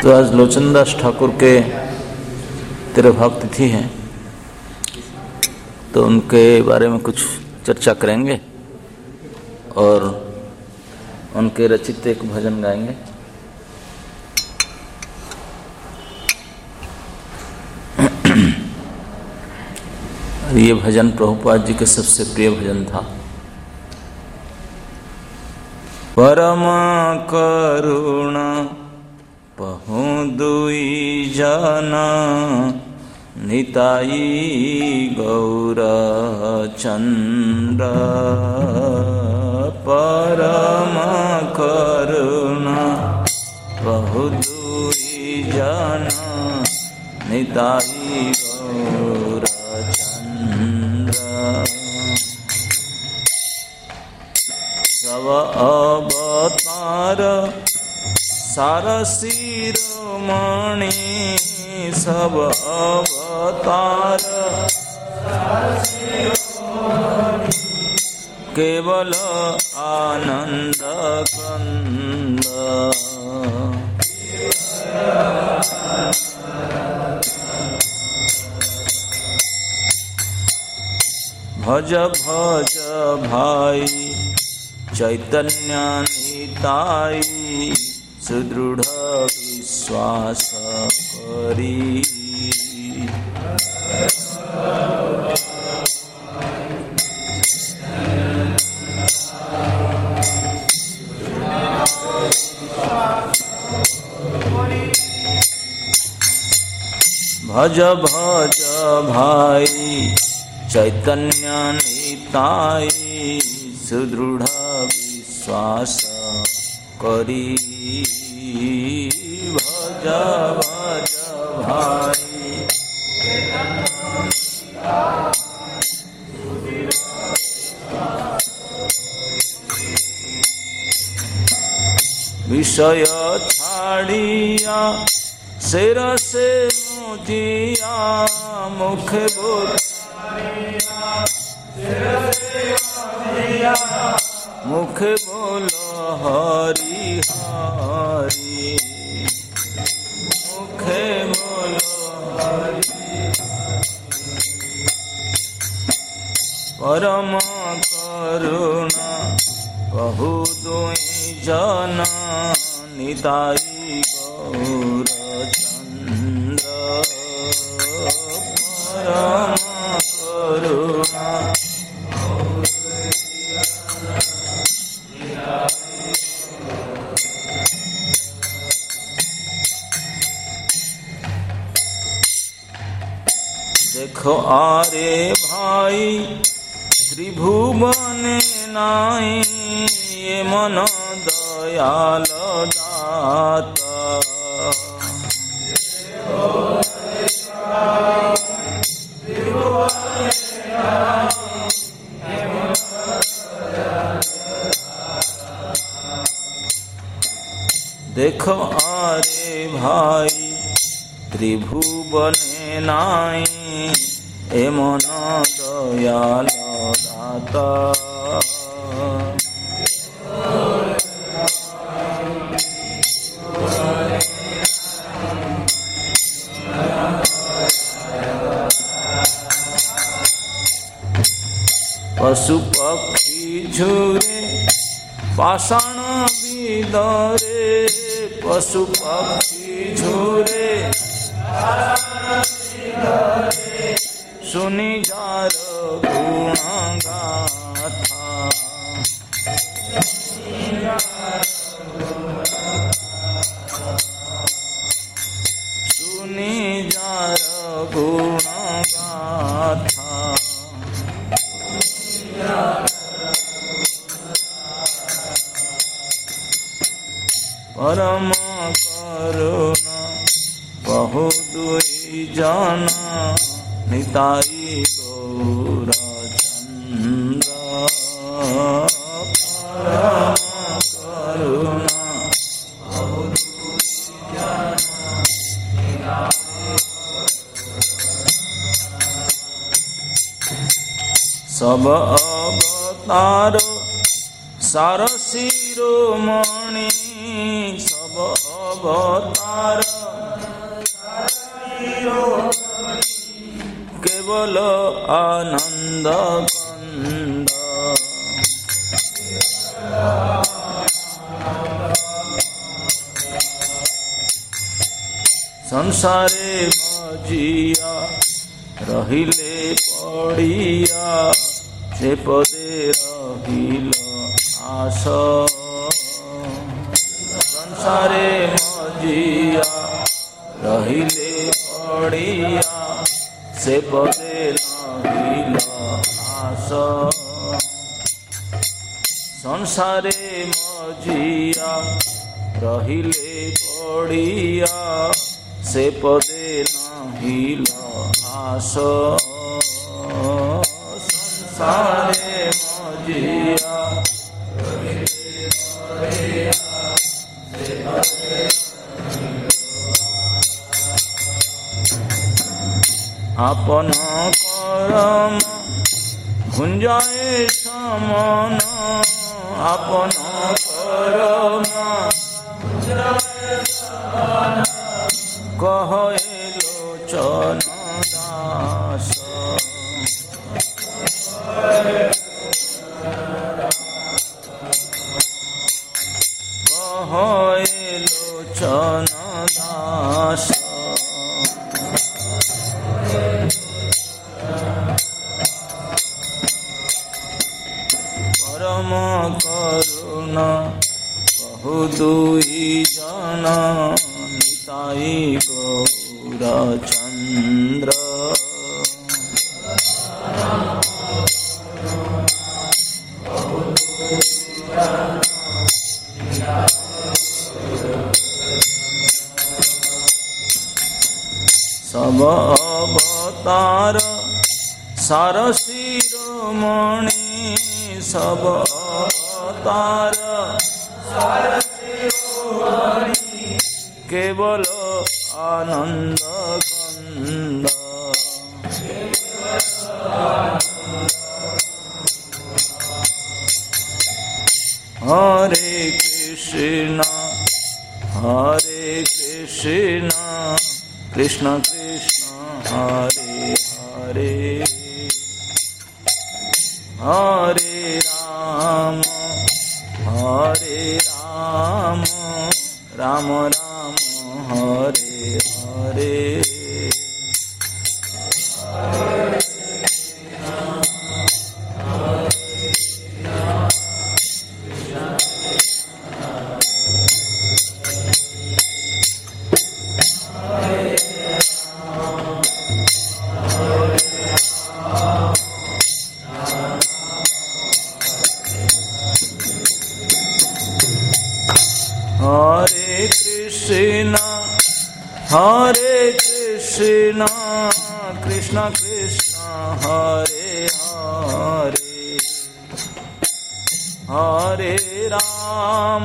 तो आज लोचनदास ठाकुर के तिरुभाव तिथि है, तो उनके बारे में कुछ चर्चा करेंगे और उनके रचित एक भजन गाएंगे। ये भजन प्रभुपाद जी के सबसे प्रिय भजन था। परम करुणा पहु दुई जना निताई गौर चंद्र। परम करुणा पहु दुई जना निताई गौर चंद्र। सब अवतार सार शिरोमणि, सब अवतार केवल आनंद कंद। भज भज भाई चैतन्य निताई, सुदृढ़ विश्वास करी। भज भज भाई चैतन्य निताई, सुदृढ़ विश्वास करी। भज भज भाई विषय छाड़िया शेर से मुझिया, मुख बोल मुख बोल हरि हरि, मुख बोल हरि। परम करुणा बहु दुई जना निताई गौर चंद्र। परम करुणा देखो आरे भाई त्रिभुवन नाई, ये मन दयाल दाता। देखो आरे भाई त्रिभुवन नाई, ए मन दयाल दाता। पशु पक्षी झुरे पाषाण विदरे, पशु पक्षी झुरे सुनी जार गुण गाथा। सुनी जार गुण गाथा। परम करुणा बहु दुई जना निताई गौर चंद्र। परम करुणा बहु दुई जना निताई। सब अवतार सार शिरोमणि, सब सब अवतार केवल आनंद कंद संसारे मजिया रहिले पड़िया से पदे रहिल आस संसारे मजिया रहिले पड़िया से पदे रहिल आस संसारे मजिया रहिले पड़िया से पदे नाहिल आस संसारे मजिया आपन करम भुंजाए समन आपन करम कहे लोचन दास कहे लोचन दास परम करुणा बहु दुई जन निताई गौरचंद्र सब अवतार सार शिरोमणि सब अवतार केवल आनंद कंद हरे कृष्ण कृष्ण कृष्ण हरे हरे हरे राम राम राम हरे हरे हरे कृष्ण कृष्ण कृष्ण हरे हरे हरे राम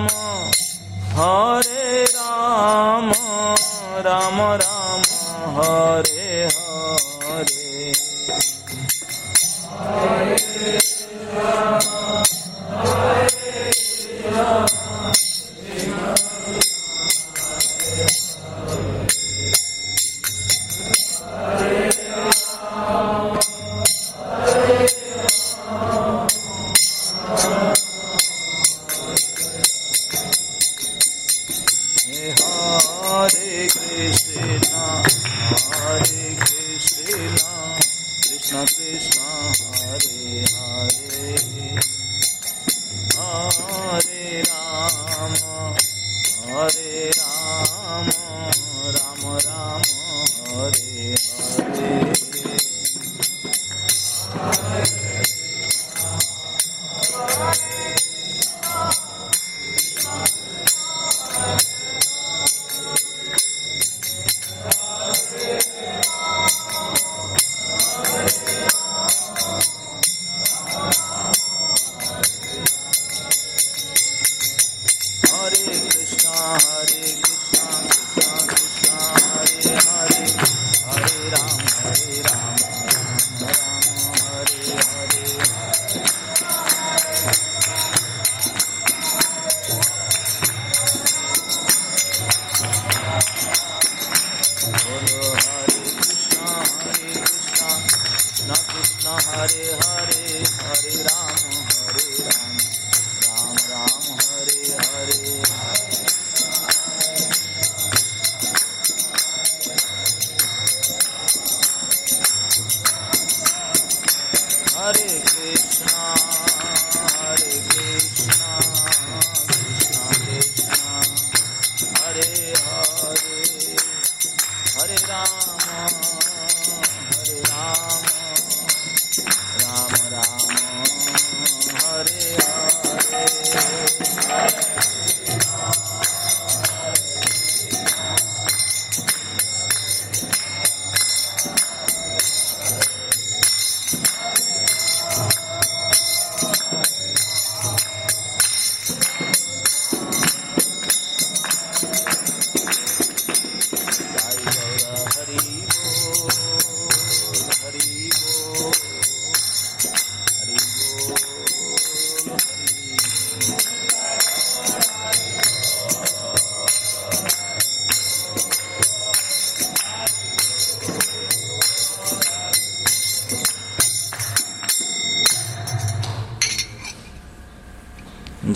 राम राम हरे हरे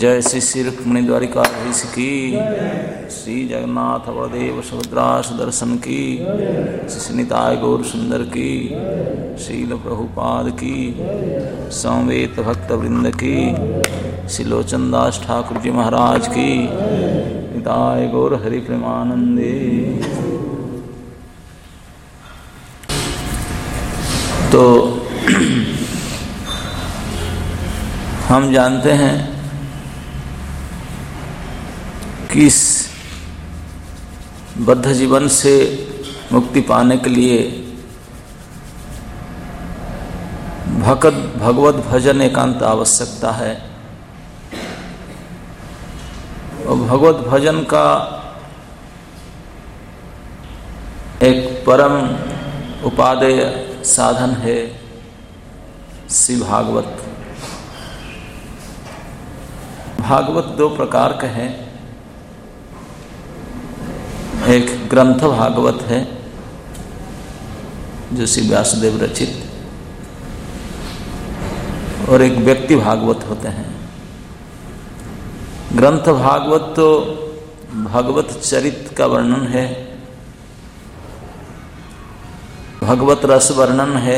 जय श्री श्री रुक्मिणी द्वारिकाधीश की, श्री जगन्नाथ बलदेव सुभद्रा सुदर्शन की, श्री निताय गौर सुंदर की, श्रील प्रभुपाद की, समवेत भक्त वृंद की, श्री लोचन दास ठाकुर जी महाराज की, निताय गौर हरि प्रेमानंदे। तो हम जानते हैं कि इस बद्ध जीवन से मुक्ति पाने के लिए भगवत भजन एकांत आवश्यकता है। और भगवत भजन का एक परम उपादेय साधन है श्री भागवत। भागवत दो प्रकार के हैं, एक ग्रंथ भागवत है जो श्री व्यासदेव रचित, और एक व्यक्ति भागवत होते हैं। ग्रंथ भागवत तो भगवत चरित्र का वर्णन है, भगवत रस वर्णन है,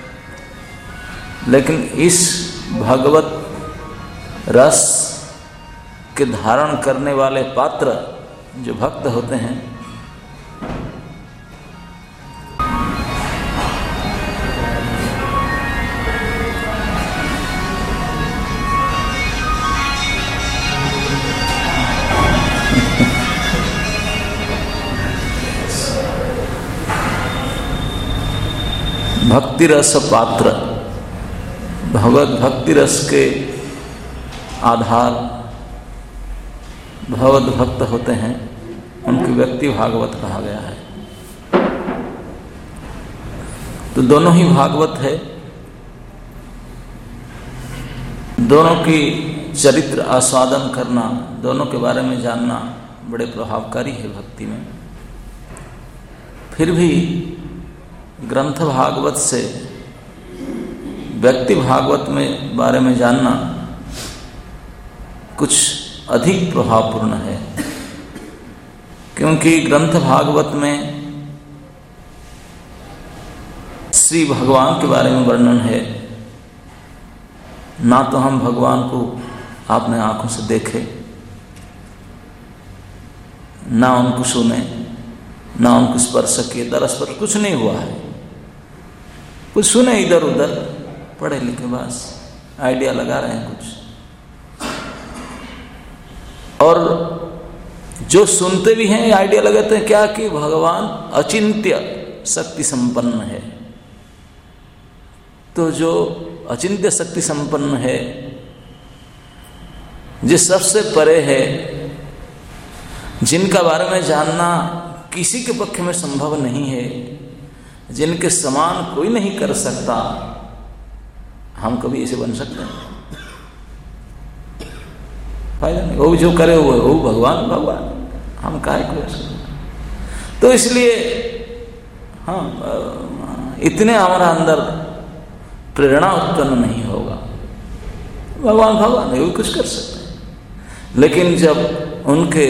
लेकिन इस भगवत रस के धारण करने वाले पात्र जो भक्त होते हैं, भक्ति रस पात्र, भगवत भक्ति रस के आधार भगवत भक्त होते हैं, उनकी व्यक्ति भागवत कहा गया है। तो दोनों ही भागवत है, दोनों की चरित्र आस्वादन करना, दोनों के बारे में जानना बड़े प्रभावकारी है भक्ति में। फिर भी ग्रंथ भागवत से व्यक्ति भागवत में बारे में जानना कुछ अधिक प्रभावपूर्ण है, क्योंकि ग्रंथ भागवत में श्री भगवान के बारे में वर्णन है। ना तो हम भगवान को अपने आंखों से देखे, ना उनको सुने, ना उनको स्पर्श किए, दरअसल कुछ नहीं हुआ है। कुछ सुने इधर उधर, पढ़े लिखे, बस आइडिया लगा रहे हैं कुछ। और जो सुनते भी हैं आइडिया लगाते हैं क्या कि भगवान अचिंत्य शक्ति संपन्न है। तो जो अचिंत्य शक्ति संपन्न है, जिस सबसे परे है, जिनका बारे में जानना किसी के पक्ष में संभव नहीं है, जिनके समान कोई नहीं कर सकता, हम कभी ऐसे बन सकते हैं? फायदा नहीं। वो जो करे वो भगवान भगवान, हम काहे को ऐसे। तो इसलिए इतने हमारा अंदर प्रेरणा उत्पन्न नहीं होगा। भगवान भगवान है, वो कुछ कर सकते हैं। लेकिन जब उनके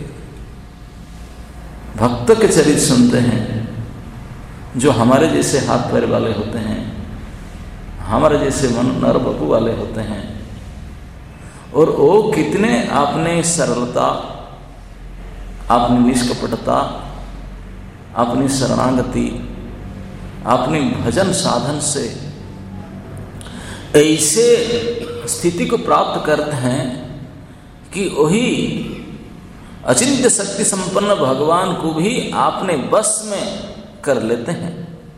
भक्त के चरित्र सुनते हैं, जो हमारे जैसे हाथ पैर वाले होते हैं, हमारे जैसे मन नर बपू वाले होते हैं, और वो कितने अपने सरलता, अपनी निष्कपटता, अपनी शरणागति, अपनी भजन साधन से ऐसे स्थिति को प्राप्त करते हैं कि वही अचिंत्य शक्ति संपन्न भगवान को भी अपने बस में कर लेते हैं।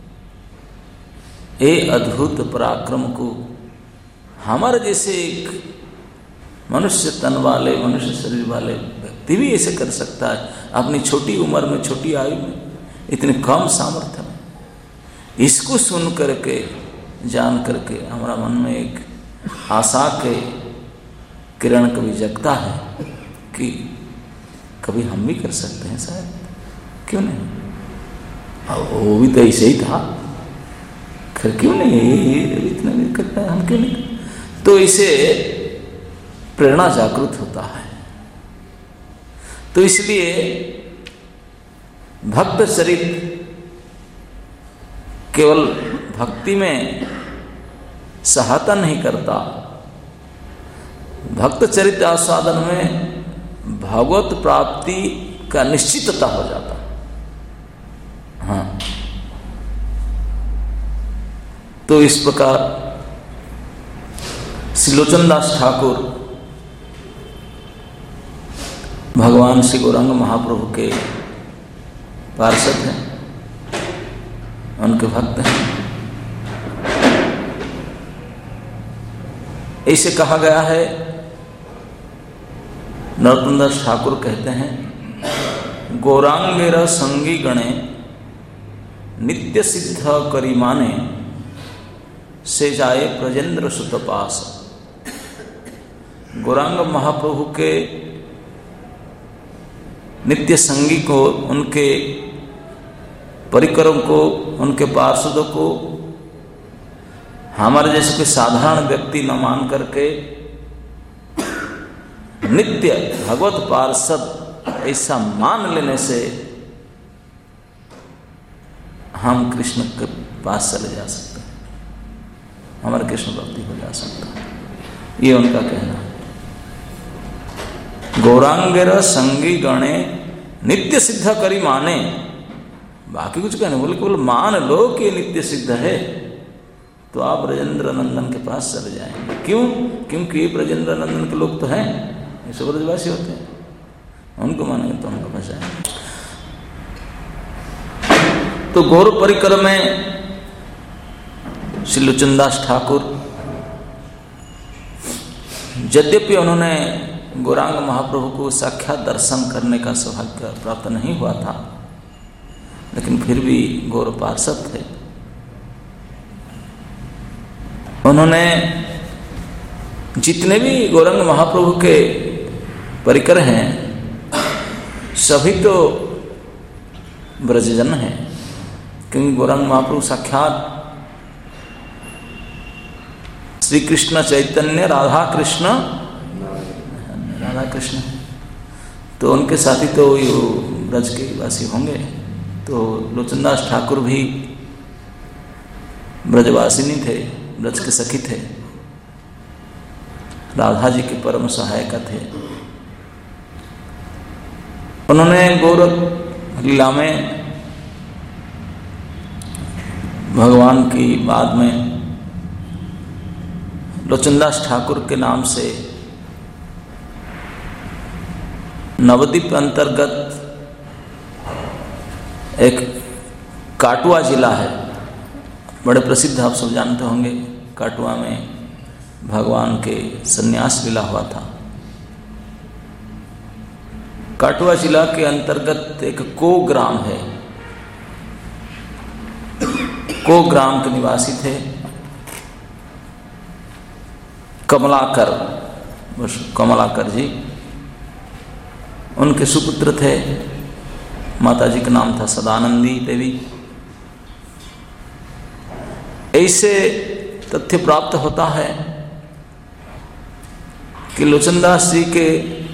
ये अद्भुत पराक्रम को हमारे जैसे एक मनुष्य तन वाले, मनुष्य शरीर वाले व्यक्ति भी ऐसे कर सकता है, अपनी छोटी उम्र में, छोटी आयु में, इतने कम सामर्थ्य में। इसको सुन करके, जान करके हमारा मन में एक आशा के किरण कभी जगता है कि कभी हम भी कर सकते हैं शायद, क्यों नहीं। वो भी तो ऐसे ही था, फिर क्यों नहीं इतना भी करता है, हम क्यों नहीं। तो इसे प्रेरणा जागृत होता है। तो इसलिए भक्त चरित केवल भक्ति में सहायता नहीं करता, भक्त चरित आस्वादन में भगवत प्राप्ति का निश्चितता हो जाता। हाँ, तो इस प्रकार श्री लोचनदास ठाकुर भगवान श्री गौरांग महाप्रभु के पार्षद हैं, उनके भक्त हैं। ऐसे कहा गया है, नरोत्तमदास ठाकुर कहते हैं, गौरांगेर संगी गणे नित्य सिद्ध करी माने से जाए ब्रजेंद्र सुत पास। गौरांग महाप्रभु के नित्य संगी को, उनके परिकरों को, उनके पार्षदों को हमारे जैसे कोई साधारण व्यक्ति न मान करके नित्य भगवत पार्षद ऐसा मान लेने से हम कृष्ण के पास चले जा सकते हैं, हमारे कृष्ण भक्ति हो जा सकता है। ये उनका कहना है। गौरांगेर संगी गणे नित्य सिद्ध करी माने, बाकी कुछ कहने बोले, केवल मान लो कि नित्य सिद्ध है तो आप ब्रजेंद्र नंदन के पास चले जाएंगे। क्यों? क्योंकि ब्रजेंद्र नंदन के लोग तो हैं, ये ब्रजवासी होते हैं, उनको मानेंगे तो हमको पास जाएंगे। तो गौर परिकर में श्री लोचनदास ठाकुर, यद्यपि उन्होंने गौरांग महाप्रभु को साक्षात दर्शन करने का सौभाग्य प्राप्त नहीं हुआ था, लेकिन फिर भी गौर पार्षद थे। उन्होंने जितने भी गौरांग महाप्रभु के परिकर हैं सभी तो ब्रजजन हैं, क्योंकि गौरांग महाप्रभु साक्षात श्री कृष्ण चैतन्य राधा कृष्ण तो उनके साथी तो ब्रज के वासी होंगे। तो लोचनदास ठाकुर भी ब्रजवासी नहीं थे, ब्रज के सखी थे, राधा जी के परम सहायक थे। उन्होंने गौर लीला में भगवान की बाद में लोचनदास ठाकुर के नाम से नवद्वीप अंतर्गत एक काटुआ जिला है, बड़े प्रसिद्ध, आप सब जानते होंगे। काटुआ में भगवान के संन्यास लीला हुआ था। काटुआ जिला के अंतर्गत एक को ग्राम है, को ग्राम के निवासी थे कमलाकर, कमलाकर जी। उनके सुपुत्र थे, माताजी का नाम था सदानंदी देवी। ऐसे तथ्य प्राप्त होता है कि लोचनदास जी के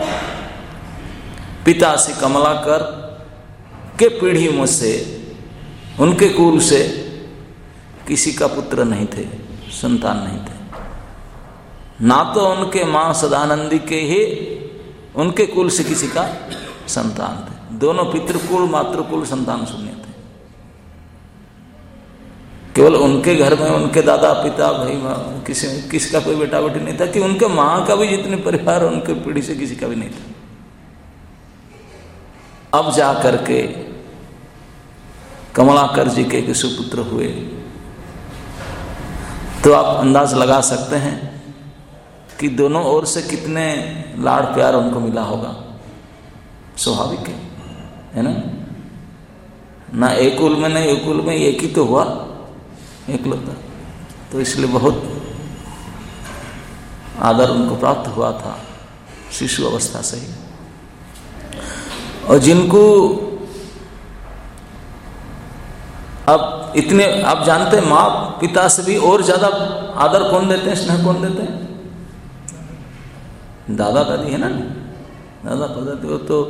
पिता श्री कमलाकर के पीढ़ियों से, उनके कुल से किसी का पुत्र नहीं थे, संतान नहीं थे। ना तो उनके मां सदानंदी के ही उनके कुल से किसी का संतान थे। दोनों पितृकुल मातृकुल संतान शून्य थे। केवल उनके घर में उनके दादा पिता भाई किसी का कोई बेटा बेटी नहीं था, कि उनके मां का भी जितने परिवार उनके पीढ़ी से किसी का भी नहीं था। अब जा करके कमलाकर जी के सुपुत्र हुए, तो आप अंदाज लगा सकते हैं कि दोनों ओर से कितने लाड़ प्यार उनको मिला होगा। स्वाभाविक है ना, ना एक कुल में, ना एक कुल में, एक ही तो हुआ, एकलौता। तो इसलिए बहुत आदर उनको प्राप्त हुआ था शिशु अवस्था से ही। और जिनको अब इतने, आप जानते हैं माँ पिता से भी और ज्यादा आदर कौन देते हैं, स्नेह कौन देते हैं? दादा दादी है ना, दादा परदादी, वो तो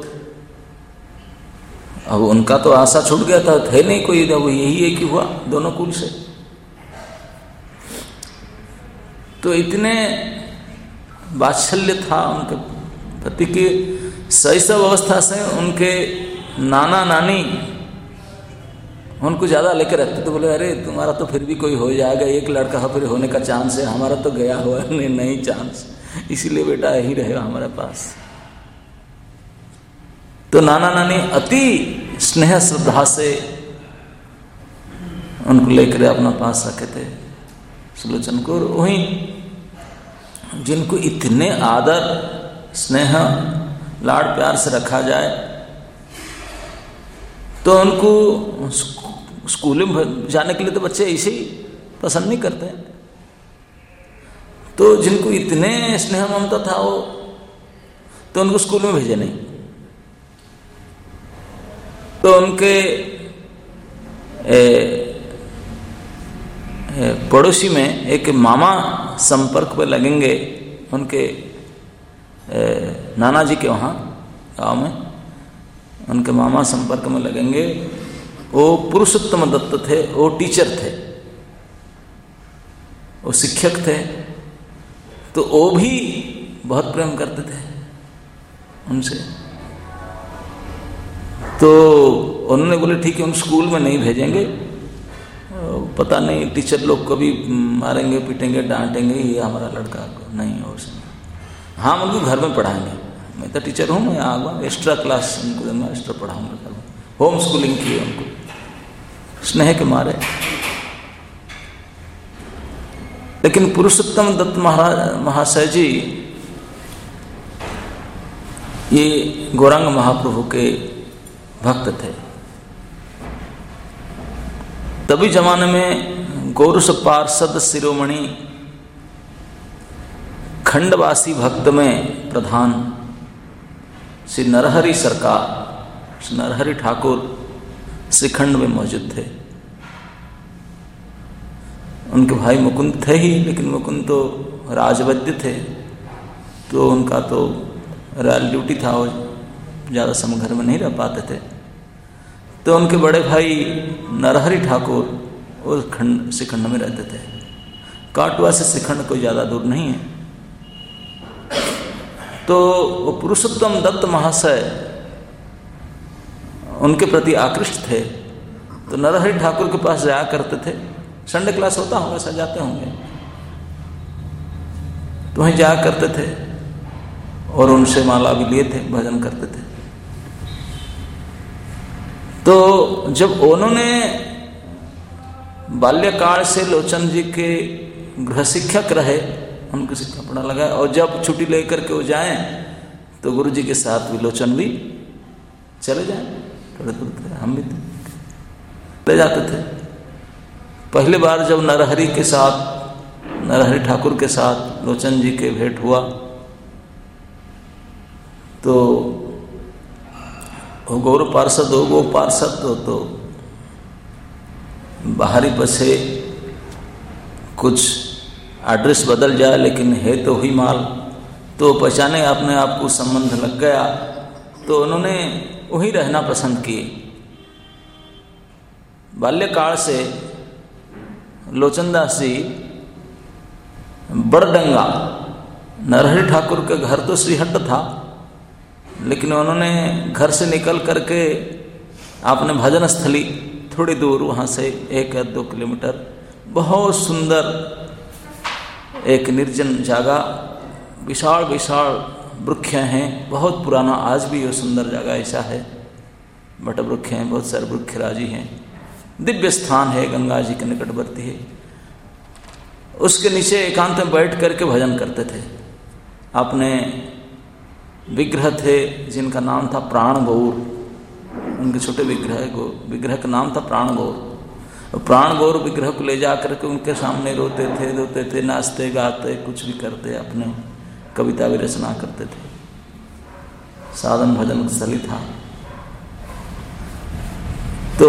अब उनका तो आशा छूट गया था, थे नहीं कोई, अब यही एक ही हुआ दोनों कुल से। तो इतने वात्सल्य था उनके पति की, शैशव अवस्था से उनके नाना नानी उनको ज्यादा लेकर रखते, तो बोले अरे तुम्हारा तो फिर भी कोई हो जाएगा, एक लड़का फिर होने का चांस है, हमारा तो गया हुआ नहीं चांस, इसीलिए बेटा यही रहेगा हमारे पास। तो नाना नानी अति स्नेह श्रद्धा से उनको लेकर अपना पास रखे थे सुलोचन को। वहीं जिनको इतने आदर स्नेह लाड़ प्यार से रखा जाए तो उनको स्कूल में जाने के लिए तो बच्चे ऐसे ही पसंद नहीं करते। तो जिनको इतने स्नेह ममता था वो, तो उनको स्कूल में भेजे नहीं। तो उनके पड़ोसी में एक मामा संपर्क पे लगेंगे, उनके नाना जी के वहाँ गाँव में उनके मामा संपर्क में लगेंगे। वो पुरुषोत्तम दत्त थे, वो टीचर थे, वो शिक्षक थे, तो वो भी बहुत प्रेम करते थे उनसे। तो उन्होंने बोले ठीक है हम स्कूल में नहीं भेजेंगे, पता नहीं टीचर लोग को भी मारेंगे पीटेंगे डांटेंगे, ये हमारा लड़का नहीं हो उसमें, हाँ उनको घर में पढ़ाएंगे, मैं तो टीचर हूँ, मैं आऊँगा एक्स्ट्रा क्लास उनको दूंगा, एक्स्ट्रा पढ़ाऊँगा घर में। होम स्कूलिंग की उनको स्नेह के मारे। लेकिन पुरुषोत्तम दत्त महाशय जी ये गौरांग महाप्रभु के भक्त थे। तभी जमाने में गौरस पार्षद शिरोमणि खंडवासी भक्त में प्रधान श्री नरहरि सरकार, श्री नरहरि ठाकुर श्रीखंड में मौजूद थे। उनके भाई मुकुंद थे ही, लेकिन मुकुंद तो राजवैद्य थे, तो उनका तो रॉयल ड्यूटी था, वो ज़्यादा समय घर में नहीं रह पाते थे। तो उनके बड़े भाई नरहरि ठाकुर वो श्रीखंड में रहते थे। काटवा से श्रीखंड कोई ज़्यादा दूर नहीं है। तो वो पुरुषोत्तम दत्त महाशय उनके प्रति आकृष्ट थे, तो नरहरि ठाकुर के पास जाया करते थे। संडे क्लास होता होगा, सजाते होंगे, तो वहीं जाया करते थे और उनसे माला भी लिए थे, भजन करते थे। तो जब उन्होंने बाल्यकाल से लोचन जी के गृह शिक्षक रहे, उनको शिक्षा पढ़ा लगा, और जब छुट्टी लेकर के वो जाएं तो गुरु जी के साथ भी लोचन भी चले जाएं, थोड़े दूर हम भी ले जाते थे। पहली बार जब नरहरि के साथ, नरहरि ठाकुर के साथ लोचन जी के भेंट हुआ तो वो गौर पार्षद हो, वो पार्षद हो, तो बाहरी बसे कुछ एड्रेस बदल जाए लेकिन है तो ही माल, तो पहचाने अपने आप को संबंध लग गया, तो उन्होंने वहीं रहना पसंद किए। बाल्यकाल से लोचनदास जी बड़डंगा, नरहरि ठाकुर के घर तो श्रीहट्ट था, लेकिन उन्होंने घर से निकल करके आपने भजन स्थली थोड़ी दूर वहाँ से 1-2 किलोमीटर बहुत सुंदर एक निर्जन जगह, विशाल विशाल वृक्ष हैं, बहुत पुराना, आज भी ये सुंदर जगह ऐसा है, बट वृक्ष हैं, बहुत सारे वृक्षराजी हैं, दिव्य स्थान है, गंगा जी के निकटवर्ती है। उसके नीचे एकांत में बैठ करके भजन करते थे। अपने विग्रह थे जिनका नाम था प्राण गौर, उनके छोटे विग्रह का नाम था प्राण गौर। प्राण गौर विग्रह को ले जा करके उनके सामने रोते थे, नाचते गाते कुछ भी करते, अपने कविता भी रचना करते थे। साधन भजन स्थली था। तो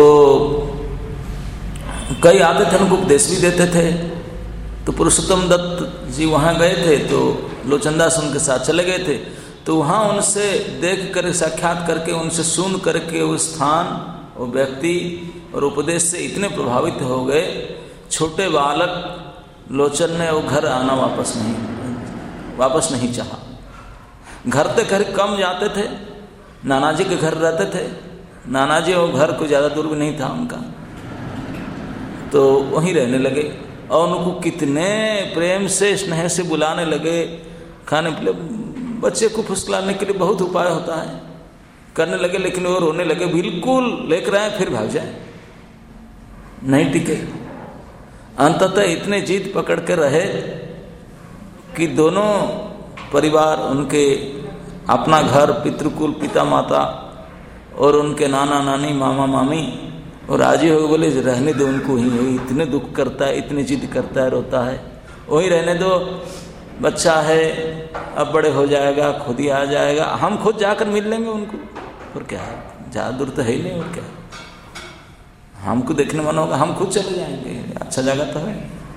कई आते थे, उनको उपदेश भी देते थे। तो पुरुषोत्तम दत्त जी वहाँ गए थे, तो लोचनदास उनके साथ चले गए थे। तो वहाँ उनसे देख कर, साक्षात करके, उनसे सुन करके वो स्थान, वो व्यक्ति और उपदेश से इतने प्रभावित हो गए, छोटे बालक लोचन ने वो घर आना वापस नहीं चाहा। घर ते घर कम जाते थे, नानाजी के घर रहते थे। नानाजी वो घर को ज़्यादा दूर भी नहीं था उनका, तो वहीं रहने लगे और उनको कितने प्रेम से, स्नेह से बुलाने लगे खाने पीने। बच्चे को फुसलाने के लिए बहुत उपाय होता है, करने लगे, लेकिन वो रोने लगे, बिल्कुल लेकर आए फिर भाग जाए, नहीं टिके। अंततः इतने जिद पकड़ के रहे कि दोनों परिवार, उनके अपना घर, पितृकुल, पिता माता और उनके नाना नानी, मामा मामी, और राजी हो गए, बोले रहने दो उनको वहीं, इतने दुख करता है, इतने जिद करता है, रोता है, वहीं रहने दो, बच्चा है, अब बड़े हो जाएगा, खुद ही आ जाएगा, हम खुद जाकर मिल लेंगे उनको, और क्या है, ज़्यादा दूर तो है ही नहीं, और क्या हमको देखने मन होगा हम खुद चले जाएंगे, अच्छा जगह तो है,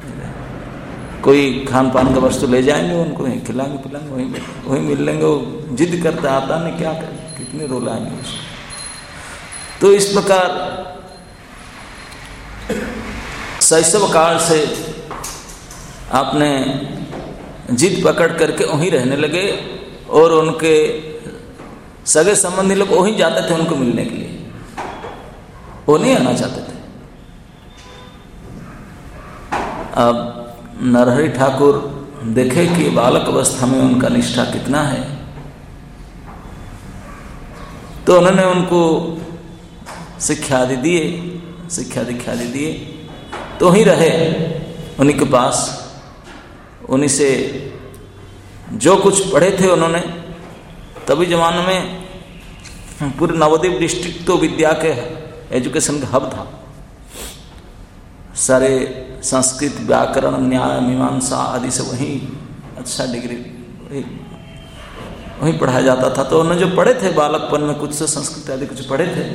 कोई खान पान का वस्तु ले जाएंगे उनको, वहीं खिलाएंगे पिलाएंगे, वहीं मिल लेंगे। वो जिद करता आता नहीं, क्या करें, कितने रुलाएंगे उसको। तो इस प्रकार शैशव काल से आपने जिद पकड़ करके वहीं रहने लगे, और उनके सगे संबंधी लोग वहीं जाते थे उनको मिलने के लिए, वो नहीं आना चाहते थे। अब नरहरि ठाकुर देखे कि बालक अवस्था में उनका निष्ठा कितना है, तो उन्होंने उनको शिक्षा आदि दिए, तो ही रहे उन्हीं के पास। उन्हीं से जो कुछ पढ़े थे उन्होंने, तभी जमाने में पूरे नवद्वीप डिस्ट्रिक्ट तो विद्या के एजुकेशन का हब था। सारे संस्कृत, व्याकरण, न्याय, मीमांसा आदि से वहीं अच्छा डिग्री वहीं पढ़ाया जाता था। तो उन्होंने जो पढ़े थे बालकपन में, कुछ से संस्कृत आदि कुछ पढ़े थे,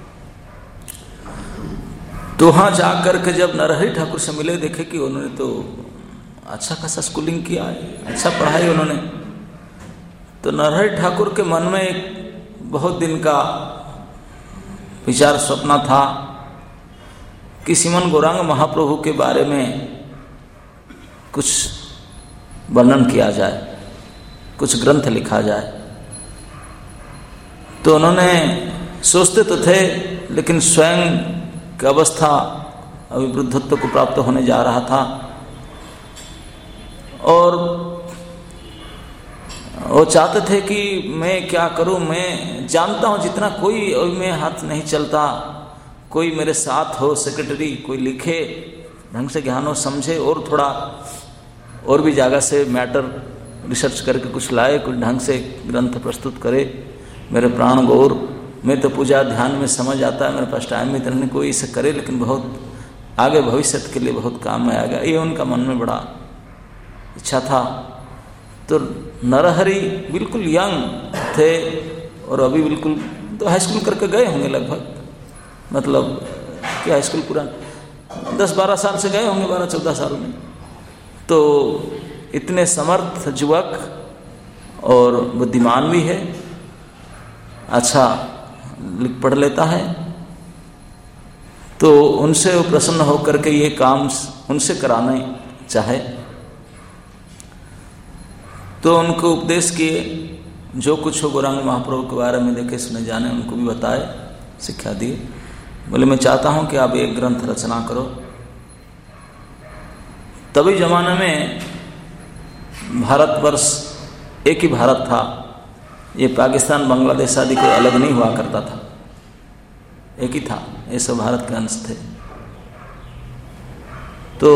तो वहाँ जाकर के जब नरहरि ठाकुर से मिले, देखे कि उन्होंने तो अच्छा खासा स्कूलिंग किया है, अच्छा पढ़ाई उन्होंने। तो नरहरि ठाकुर के मन में एक बहुत दिन का विचार सपना था कि श्रीमन गौरांग महाप्रभु के बारे में कुछ वर्णन किया जाए, कुछ ग्रंथ लिखा जाए। तो उन्होंने सोचते तो थे, लेकिन स्वयं की अवस्था अभी वृद्धत्व को प्राप्त होने जा रहा था, और वो चाहते थे कि मैं क्या करूं, मैं जानता हूं जितना, कोई अभी मैं हाथ नहीं चलता, कोई मेरे साथ हो, सेक्रेटरी कोई लिखे, ढंग से ज्ञान हो, समझे, और थोड़ा और भी जगह से मैटर रिसर्च करके कुछ लाए, कुछ ढंग से ग्रंथ प्रस्तुत करे। मेरे प्राण गौर, मैं तो पूजा ध्यान में समझ आता है, मेरे पास टाइम में इतना नहीं, कोई इसे करे, लेकिन बहुत आगे भविष्य के लिए बहुत काम में आएगा, ये उनका मन में बड़ा इच्छा था। तो नरहरि बिल्कुल यंग थे, और अभी बिल्कुल तो हाई स्कूल करके गए होंगे लगभग, मतलब कि हाई स्कूल पूरा 10-12 साल से गए होंगे, 12-14 साल में। तो इतने समर्थ युवक और बुद्धिमान भी है, अच्छा लिख पढ़ लेता है। तो उनसे वो प्रसन्न होकर के ये काम उनसे कराने चाहे, तो उनको उपदेश किए, जो कुछ हो गौरांग महाप्रभु के बारे में देखे सुने जाने, उनको भी बताए, शिक्षा दिए। बोले मैं चाहता हूं कि आप एक ग्रंथ रचना करो। तभी जमाने में भारतवर्ष एक ही भारत था, ये पाकिस्तान, बांग्लादेश आदि कोई अलग नहीं हुआ करता था, एक ही था, ये सब भारत के अंश थे। तो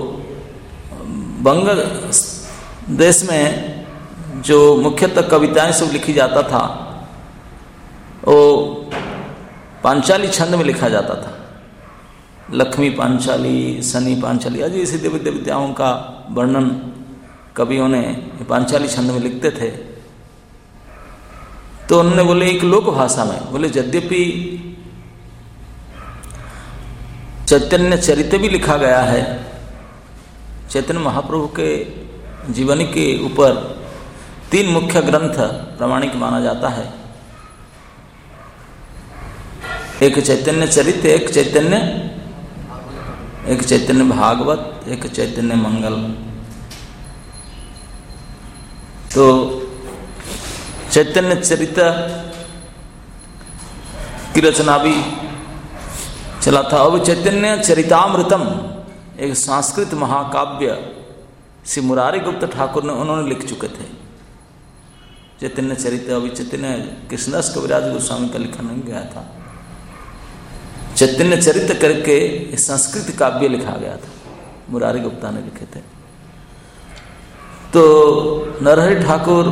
बांग्लादेश में जो मुख्यतः कविताएं सब लिखी जाता था, वो पांचाली छंद में लिखा जाता था। लक्ष्मी पांचाली, शनि पांचाली आदि ऐसी देवी देवताओं का वर्णन कवियों ने पांचाली छंद में लिखते थे। तो उन्होंने बोले एक लोक भाषा में, बोले यद्यपि चैतन्य चरित्र भी लिखा गया है, चैतन्य महाप्रभु के जीवनी के ऊपर 3 मुख्य ग्रंथ प्रामाणिक माना जाता है। एक चैतन्य चरित्र, एक चैतन्य भागवत, एक चैतन्य मंगल। तो चैतन्य चरित्र की रचना भी चला था। अब चैतन्य चरितामृतम एक संस्कृत महाकाव्य श्री मुरारी गुप्त ठाकुर ने उन्होंने लिख चुके थे। चैतन्य चरित्र अभी चैतन्य कृष्णदास कविराज गोस्वामी का लिखा नहीं गया था। चैतन्य चरित्र करके संस्कृत काव्य लिखा गया था, मुरारी गुप्ता ने लिखे थे। तो नरहरि ठाकुर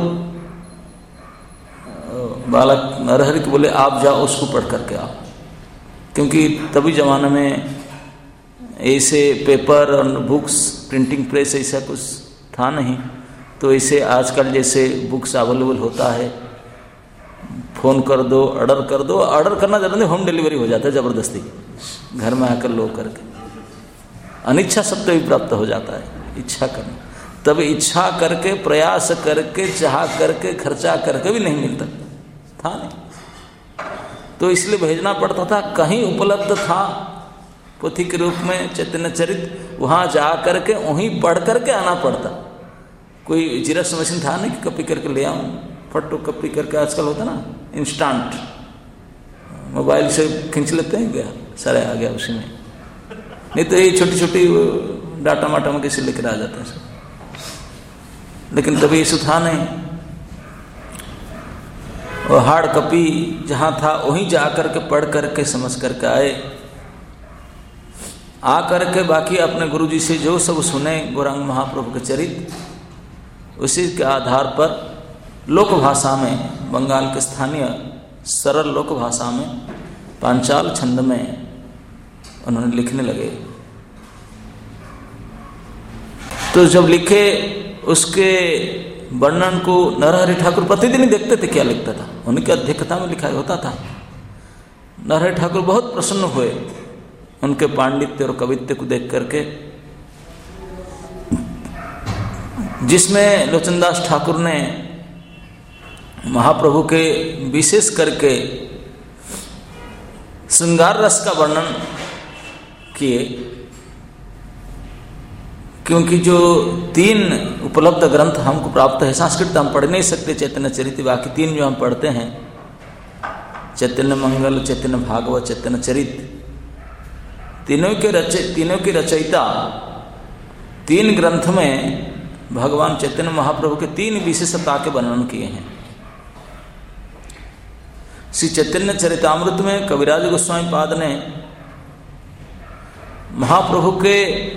बालक नरहरि को बोले आप जाओ उसको पढ़ करके आओ, क्योंकि तभी जमाने में ऐसे पेपर और बुक्स प्रिंटिंग प्रेस ऐसा कुछ था नहीं। तो ऐसे आजकल जैसे बुक्स अवेलेबल होता है, फ़ोन कर दो, ऑर्डर कर दो, ऑर्डर करना जरूरी, होम डिलीवरी हो जाता है ज़बरदस्ती, घर में आकर लो करके। अनिच्छा सत्य भी प्राप्त हो जाता है, इच्छा करना। तब इच्छा करके, प्रयास करके, चाह करके, खर्चा करके भी नहीं मिलता था नहीं, तो इसलिए भेजना पड़ता था। कहीं उपलब्ध था पोथी के रूप में चैतन्य चरित्र, वहाँ जा करके वहीं पढ़ करके आना पड़ता। कोई जीरक्स मशीन था नहीं कि कॉपी करके ले आऊँ, फोटो कॉपी करके आजकल होता ना इंस्टेंट, मोबाइल से खींच लेते हैं, गया सारे आ गया उसी में। नहीं तो ये छोटी छोटी डाटा माटा में कैसे लेकर आ जाते हैं सब, लेकिन तभी इशू था नहीं। और हार्ड कॉपी जहाँ था वहीं जा करके पढ़ करके समझ करके आए। आ करके बाकी अपने गुरुजी से जो सब सुने गौरांग महाप्रभु के चरित्र, उसी के आधार पर लोक भाषा में, बंगाल के स्थानीय सरल लोक भाषा में, पांचाल छंद में उन्होंने लिखने लगे। तो जब लिखे उसके वर्णन को नरहरि ठाकुर प्रतिदिन ही देखते थे क्या लिखता था, उनकी अध्यक्षता में लिखा होता था। नरहरि ठाकुर बहुत प्रसन्न हुए उनके पांडित्य और कवित्व को देख करके, जिसमें लोचनदास ठाकुर ने महाप्रभु के विशेष करके श्रृंगार रस का वर्णन किए, क्योंकि जो 3 उपलब्ध ग्रंथ हमको प्राप्त है, संस्कृत हम पढ़ नहीं सकते चैतन्य चरित्र, बाकी 3 जो हम पढ़ते हैं, चैतन्य मंगल, चैतन्य भागवत, चैतन्य चरित्र, तीनों के रचयिता 3 ग्रंथ में भगवान चैतन्य महाप्रभु के 3 विशेषता के वर्णन किए हैं। श्री चैतन्य चरितामृत में कविराज गोस्वामी पाद ने महाप्रभु के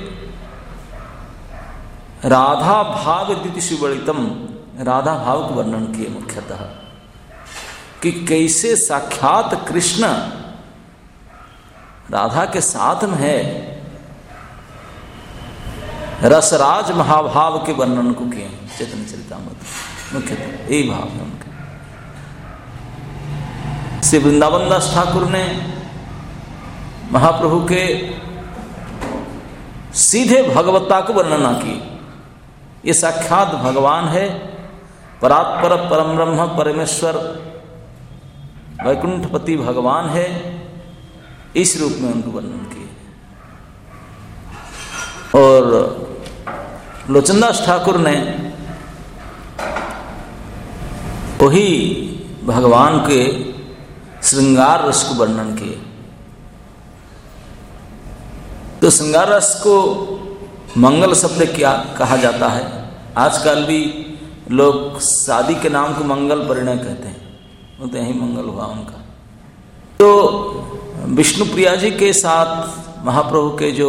राधा भाव द्वितीय सुवर्णितम, राधा भाव का वर्णन किए मुख्यतः, कि कैसे साक्षात कृष्ण राधा के साथ में है, रसराज महाभाव के वर्णन को किए चैतन्य चरितामृत मुख्यतः, यही भाव है उनके। श्री वृंदावन दास ठाकुर ने महाप्रभु के सीधे भगवत्ता को वर्णना की, ये साक्षात भगवान है, परात्पर परम ब्रह्म परमेश्वर वैकुंठपति भगवान है, इस रूप में उनको वर्णन किए। और लोचनदास ठाकुर ने वही भगवान के श्रृंगार रस को वर्णन किए। तो श्रृंगार रस को मंगल शब्द क्या कहा जाता है? आजकल भी लोग शादी के नाम को मंगल परिणय कहते हैं, बोलते हैं मंगल हुआ उनका। तो विष्णु प्रिया जी के साथ महाप्रभु के जो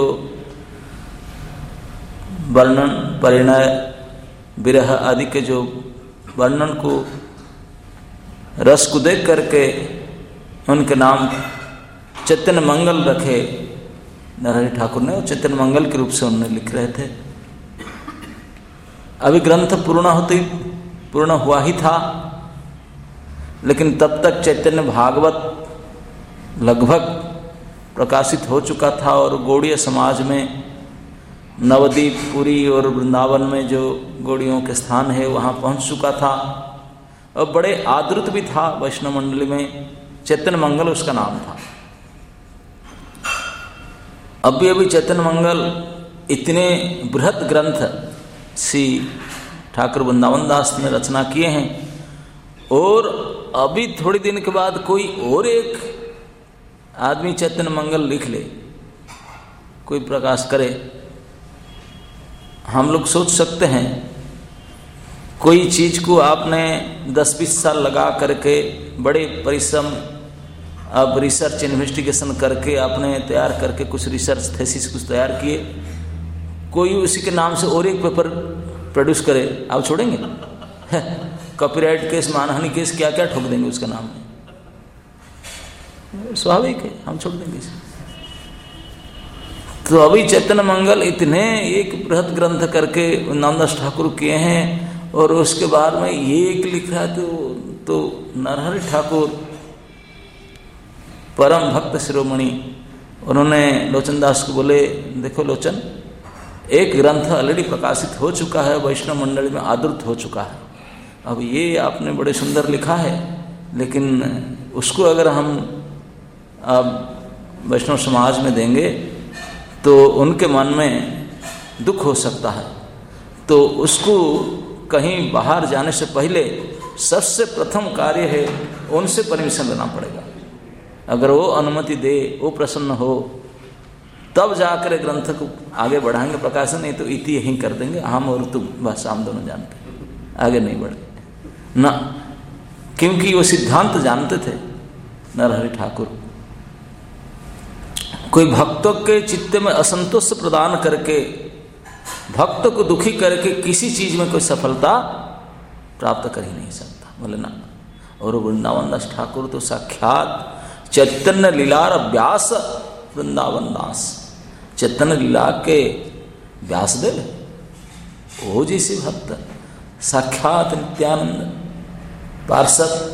वर्णन, परिणय, विरह आदि के जो वर्णन को, रस को देख करके उनके नाम चैतन्य मंगल रखे नरहरि ठाकुर ने, और चैतन्य मंगल के रूप से उन्होंने लिख रहे थे। अभी ग्रंथ पूर्ण हुआ ही था, लेकिन तब तक चैतन्य भागवत लगभग प्रकाशित हो चुका था, और गौड़ीय समाज में नवदीप, पुरी और वृंदावन में जो गौड़ियों के स्थान है वहाँ पहुँच चुका था और बड़े आदृत भी था वैष्णव मंडली में। चैतन्य मंगल उसका नाम था। अभी चैतन्य मंगल इतने बृहत ग्रंथ श्री ठाकुर वृंदावन दास ने रचना किए हैं और अभी थोड़ी दिन के बाद कोई और एक आदमी चैतन्य मंगल लिख ले, कोई प्रकाश करे। हम लोग सोच सकते हैं कोई चीज को आपने 10-20 साल लगा करके बड़े परिश्रम, अब रिसर्च इन्वेस्टिगेशन करके आपने तैयार करके कुछ रिसर्च थीसिस कुछ तैयार किए, कोई उसी के नाम से और एक पेपर प्रोड्यूस करे, आप छोड़ेंगे? कॉपीराइट केस, मानहानि केस, क्या क्या ठोक देंगे उसके नाम में। स्वाभाविक है, हम छोड़ देंगे इसे। तो अभी चैतन्य मंगल इतने एक बृहत ग्रंथ करके नामदास ठाकुर किए हैं और उसके बाद में ये एक लिखा तो नरहरि ठाकुर परम भक्त शिरोमणि, उन्होंने लोचन दास को बोले, देखो लोचन, एक ग्रंथ ऑलरेडी प्रकाशित हो चुका है, वैष्णव मंडली में आदृत हो चुका है। अब ये आपने बड़े सुंदर लिखा है, लेकिन उसको अगर हम अब वैष्णव समाज में देंगे तो उनके मन में दुख हो सकता है। तो उसको कहीं बाहर जाने से पहले सबसे प्रथम कार्य है उनसे परमिशन लेना पड़ेगा। अगर वो अनुमति दे, वो प्रसन्न हो, तब जाकर ग्रंथ को आगे बढ़ाएंगे प्रकाशन, नहीं तो इति यहीं कर देंगे, हम और तुम बस, हम दोनों जानते, आगे नहीं बढ़े ना। क्योंकि वो सिद्धांत जानते थे नरहरि ठाकुर। कोई भक्तों के चित्त में असंतोष प्रदान करके, भक्त को दुखी करके किसी चीज में कोई सफलता प्राप्त कर ही नहीं सकता, बोले ना। और वृंदावन दास ठाकुर तो साक्षात चैतन्य लीलार व्यास वृंदावन दास, चैतन्य लीला के व्यासदेव, वो जैसे भक्त, साक्षात नित्यानंद पार्षद,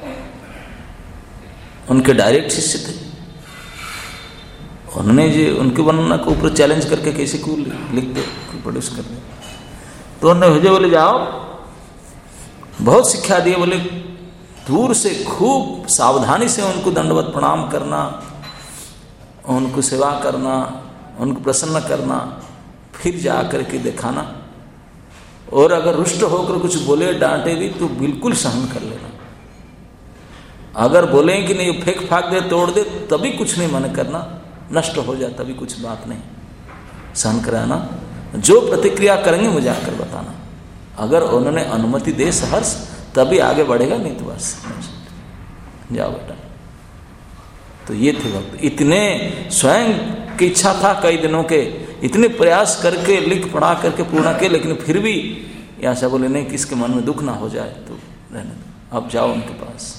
उनके डायरेक्ट शिष्य थे। उन्होंने जो उनके वर्णना को ऊपर चैलेंज करके किसी को लिख दे, प्रोड्यूस कर दे, तो उन्होंने भेजे, बोले जाओ, बहुत शिक्षा दिए, बोले दूर से खूब सावधानी से उनको दंडवत प्रणाम करना, उनको सेवा करना, उनको प्रसन्न करना, फिर जा करके दिखाना, और अगर रुष्ट होकर कुछ बोले डांटे भी तो बिल्कुल सहन कर लेना। अगर बोले कि नहीं फेंक फाक दे, तोड़ दे, तभी कुछ नहीं मन करना, नष्ट हो जाए तभी कुछ बात नहीं, सहन कराना। जो प्रतिक्रिया करेंगे मुझे आकर बताना, अगर उन्होंने अनुमति दे सहर्ष तभी आगे बढ़ेगा, नहीं तो बस जाओ बेटा। तो ये थे भक्त, इतने स्वयं की इच्छा था कई दिनों के, इतने प्रयास करके लिख पढ़ा करके पूर्ण के, लेकिन फिर भी ऐसा बोले नहीं कि इसके मन में दुख ना हो जाए तो रहने दो, अब जाओ उनके पास।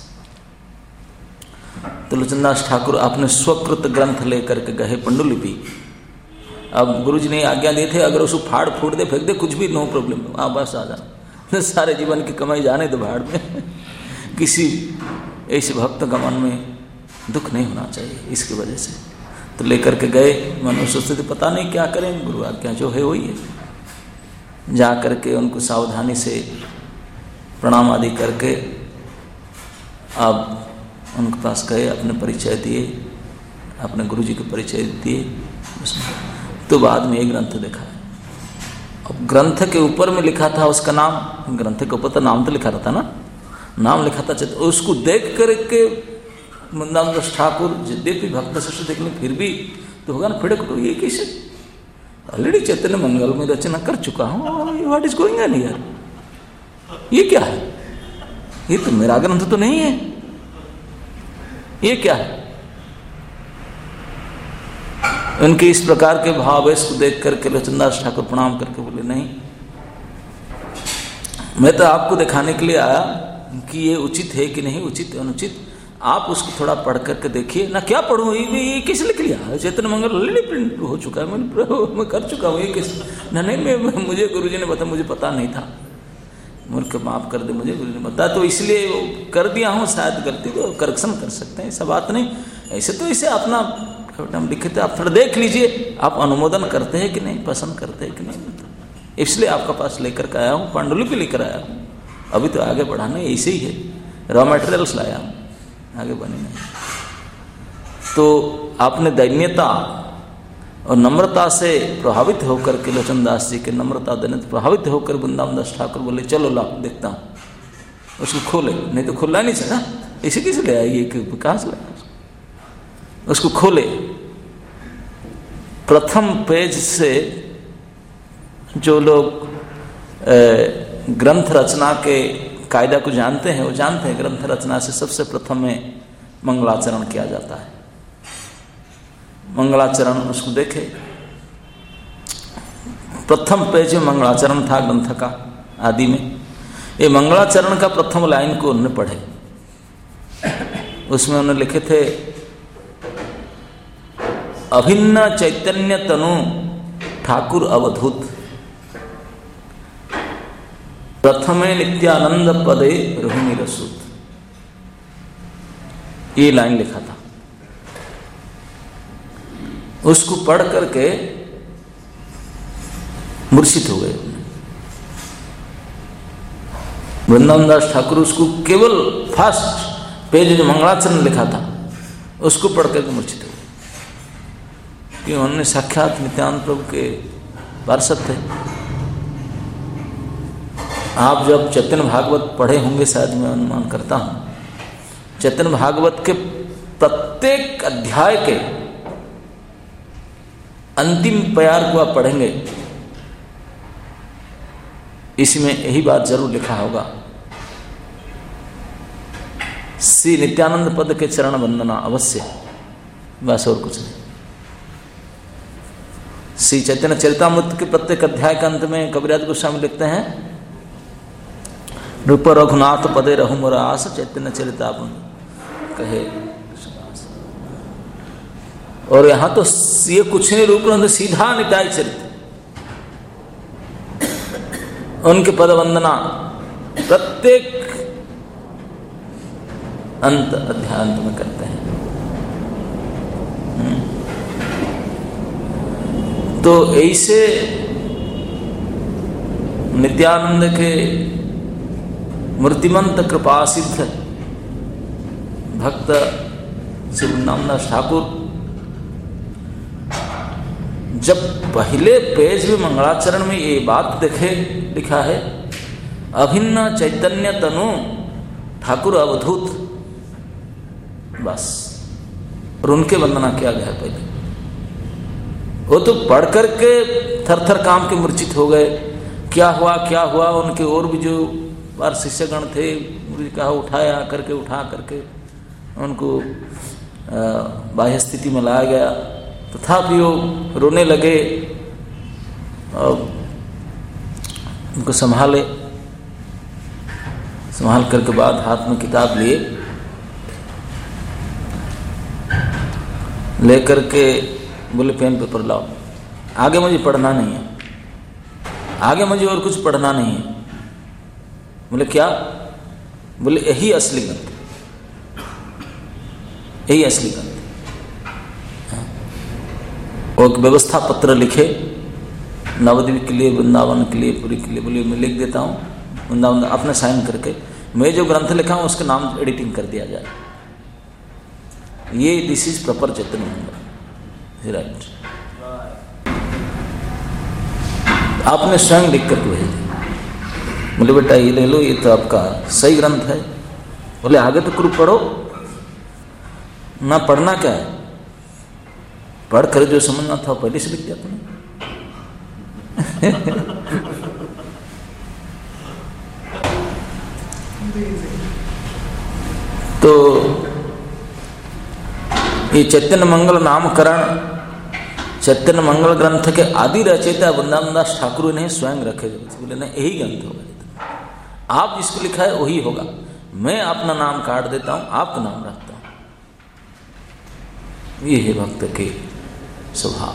तो लोचनदास ठाकुर अपने स्वकृत ग्रंथ लेकर के गए पांडुलिपि। अब गुरुजी ने आज्ञा दी थे, अगर उसको फाड़ फूट दे, फेंक दे, कुछ भी नो प्रॉब्लम, हाँ बस आ जाना, सारे जीवन की कमाई जाने दो भाड़ में। किसी ऐसे भक्त का मन में दुख नहीं होना चाहिए इसकी वजह से। तो लेकर के गए, मन में सोचते थे पता नहीं क्या करें, गुरु आज्ञा जो है वही है। जा करके उनको सावधानी से प्रणाम आदि करके अब उनके पास गए, अपने परिचय दिए, अपने गुरुजी के परिचय दिए, तो बाद में एक ग्रंथ देखा। अब ग्रंथ के ऊपर में लिखा था उसका नाम, ग्रंथ के ऊपर तो नाम तो लिखा रहता ना, नाम लिखा था। उसको देख करके वृंदावन ठाकुर यद्यपि भक्त शिष्य देखने फिर भी तो होगा ना, फिर ये कैसे, ऑलरेडी चैतन्य मंगल में रचना कर चुका हूँ, what is going on here, ये क्या है, ये तो मेरा ग्रंथ तो नहीं है, ये क्या है। उनके इस प्रकार के भाव इसको देख करके लोचनदास ठाकुर प्रणाम करके बोले नहीं, मैं तो आपको दिखाने के लिए आया कि ये उचित है कि नहीं, उचित अनुचित आप उसको थोड़ा पढ़ करके देखिए ना। क्या पढ़ूं, ये किस लिख लिया, चैतन्य मंगल ऑलरेडी प्रिंट हो चुका है, मैं कर चुका हूँ, ये किस नहीं, मुझे गुरुजी ने बताया, मुझे पता नहीं था, मूर्ख माफ कर दे, मुझे गुरु ने बताया तो इसलिए वो कर दिया हूँ, शायद गलती तो करेक्शन कर सकते हैं, ऐसा बात नहीं। ऐसे तो इसे अपना बेटा हम लिखे थे, आप थोड़ा देख लीजिए, आप अनुमोदन करते हैं कि नहीं, पसंद करते हैं कि नहीं, इसलिए आपका पास लेकर के आया हूँ, पांडुलिपि लेकर आया हूँ। अभी तो आगे बढ़ाने ऐसे ही है, रॉ मटेरियल्स लाया हूँ, आगे बढ़ने। तो आपने दैन्यता और नम्रता से प्रभावित होकर के, लोचन दास जी के नम्रता दैन्यता प्रभावित होकर वृंदावन दास ठाकुर बोले चलो ला देखता हूँ। उसको खोले, नहीं तो खुला नहीं सका, इसी किसे ले आइए कि कहाँ से लाया, उसको खोले। प्रथम पेज से जो लोग ग्रंथ रचना के कायदा को जानते हैं, वो जानते हैं ग्रंथ रचना से सबसे प्रथम में मंगलाचरण किया जाता है। मंगलाचरण उसको देखे, प्रथम पेज में मंगलाचरण था ग्रंथ का आदि में। ये मंगलाचरण का प्रथम लाइन को उन्होंने पढ़े, उसमें उन्होंने लिखे थे अभिन्न चैतन्य तनु ठाकुर अवधूत प्रथमे नित्यानंद पदे रोहिणी रसूत, ये लाइन लिखा था। उसको पढ़ करके मूर्छित हो गए वृंदावन दास ठाकुर। उसको केवल फर्स्ट पेज जो मंगलाचरण लिखा था उसको पढ़ करके मूर्छित हो गए, कि उन्होंने साक्षात नित्यानंद प्रभु के पार्षद थे। आप जब चैतन्य भागवत पढ़े होंगे, शायद मैं अनुमान करता हूँ, चैतन्य भागवत के प्रत्येक अध्याय के अंतिम प्यार को आप पढ़ेंगे, इसमें यही बात जरूर लिखा होगा, श्री नित्यानंद पद के चरण वंदना अवश्य, बस और कुछ नहीं। श्री चैतन्य चरितामृत के प्रत्येक अध्याय के अंत में कबीरदास गोस्वामी लिखते हैं रूप रघुनाथ पदे रहु मोर आस चैतन्य चरितापन कहे। और यहां तो ये कुछ नहीं, रूप रंग सीधा निताय चरित्र, उनके पद वंदना प्रत्येक अंत अध्याय अंत में करते हैं। तो ऐसे नित्यानंद के मूर्तिमंत कृपा सिद्ध भक्त श्री वृंदावन दास ठाकुर जब पहले पेज में मंगलाचरण में ये बात देखे लिखा है अभिन्न चैतन्य तनु ठाकुर अवधूत, बस, और उनके वंदना किया गया पहले। वो तो पढ़ करके थर थर काम के मूर्छित हो गए, क्या हुआ। उनके और भी जो बार शिष्यगण थे, मुझे कहा उठाया करके, उठा करके उनको बाह्य स्थिति में लाया गया, तथापि वो रोने लगे और उनको संभाल करके बाद हाथ में किताब लिए, लेकर के बोले पेन पेपर लाओ, आगे मुझे पढ़ना नहीं है, आगे मुझे और कुछ पढ़ना नहीं है। बोले क्या? बोले यही असली ग्रंथ, यही असली ग्रंथ। और व्यवस्था पत्र लिखे नवद्वीप के लिए, वृंदावन के लिए, पुरी के लिए। बोले मैं लिख देता हूँ, वृंदावन अपने साइन करके मैं जो ग्रंथ लिखा हूँ उसके नाम एडिटिंग कर दिया जाए, ये this is proper Chaitanya Mangal, right. आपने स्वयं लिख कर भेज दिया। बोले बेटा ये ले लो, ये तो आपका सही ग्रंथ है। बोले आगे तो खूब पढ़ो ना, पढ़ना क्या है, पढ़ कर जो समझना था पहले से लिख दिया तुमने। तो ये चैतन्य मंगल नामकरण, चैतन्य मंगल ग्रंथ के आदि रचयिता वृंदावन दास ठाकुर ने स्वयं रखे। बोले नहीं यही ग्रंथ होगा, आप जिसको लिखा है वही होगा, मैं अपना नाम काट देता हूं, आपका नाम रखता हूं। ये है भक्त के स्वभाव।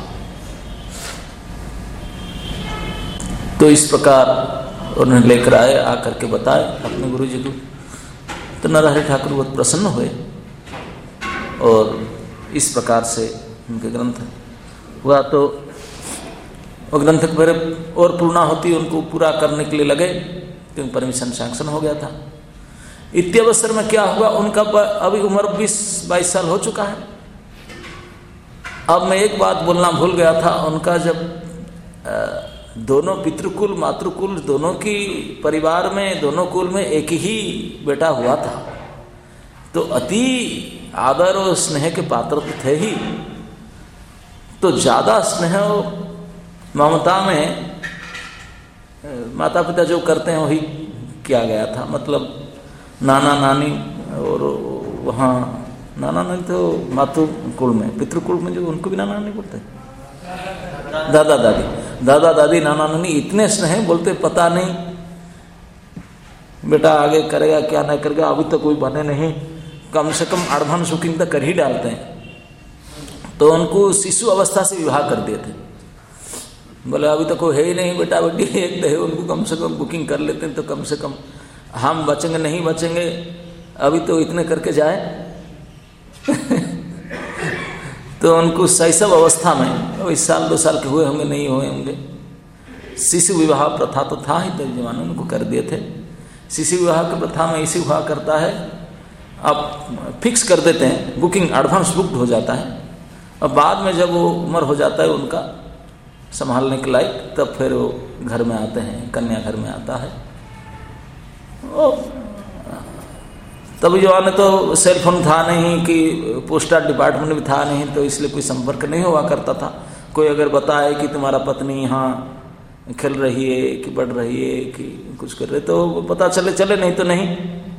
तो इस प्रकार उन्होंने लेकर आए, आकर के बताए अपने गुरु जी को। तो नरहरि ठाकुर बहुत प्रसन्न हुए और इस प्रकार से उनके ग्रंथ हुआ तो वो ग्रंथ फिर और पूर्णाहुति उनको पूरा करने के लिए लगे, क्योंकि परमिशन सैंक्शन हो गया था। इत्यवसर में क्या हुआ, उनका अभी उम्र 20-22 साल हो चुका है। अब मैं एक बात बोलना भूल गया था, उनका जब दोनों पितृकुल मातृकुल दोनों की परिवार में, दोनों कुल में एक ही बेटा हुआ था, तो अति आदर और स्नेह के पात्र तो थे ही, तो ज्यादा स्नेह ममता में माता पिता जो करते हैं वही किया गया था। मतलब नाना नानी, और वहाँ नाना नानी तो मातृ कुल में, पितृकुल में जो उनको भी नाना नानी बोलते हैं, दादा दादी नाना नानी इतने स्नेह, बोलते पता नहीं बेटा आगे करेगा क्या नहीं करेगा, अभी तो कोई बने नहीं, कम से कम अड़भन सुकिंग तक कर ही डालते हैं। तो उनको शिशु अवस्था से विवाह कर दिए थे। बोले अभी तो कोई है ही नहीं बेटा बेटी, एक तो है, उनको कम से कम बुकिंग कर लेते हैं तो कम से कम हम बचेंगे नहीं बचेंगे, अभी तो इतने करके जाए। तो उनको शैशव अवस्था में, अभी 1-2 साल के हुए होंगे नहीं हुए होंगे, शिशु विवाह प्रथा तो था ही तब जमाने, उनको कर दिए थे। शिशु विवाह की प्रथा में इसी हुआ करता है, आप फिक्स कर देते हैं, बुकिंग एडवांस बुक्ड हो जाता है, और बाद में जब वो उम्र हो जाता है उनका संभालने के लायक, तब फिर वो घर में आते हैं, कन्या घर में आता है। तब जमाने तो सेलफोन था नहीं, कि पोस्टल डिपार्टमेंट भी था नहीं, तो इसलिए कोई संपर्क नहीं हुआ करता था। कोई अगर बताए कि तुम्हारा पत्नी यहाँ खेल रही है कि बढ़ रही है कि कुछ कर रहे, तो पता चले नहीं तो नहीं।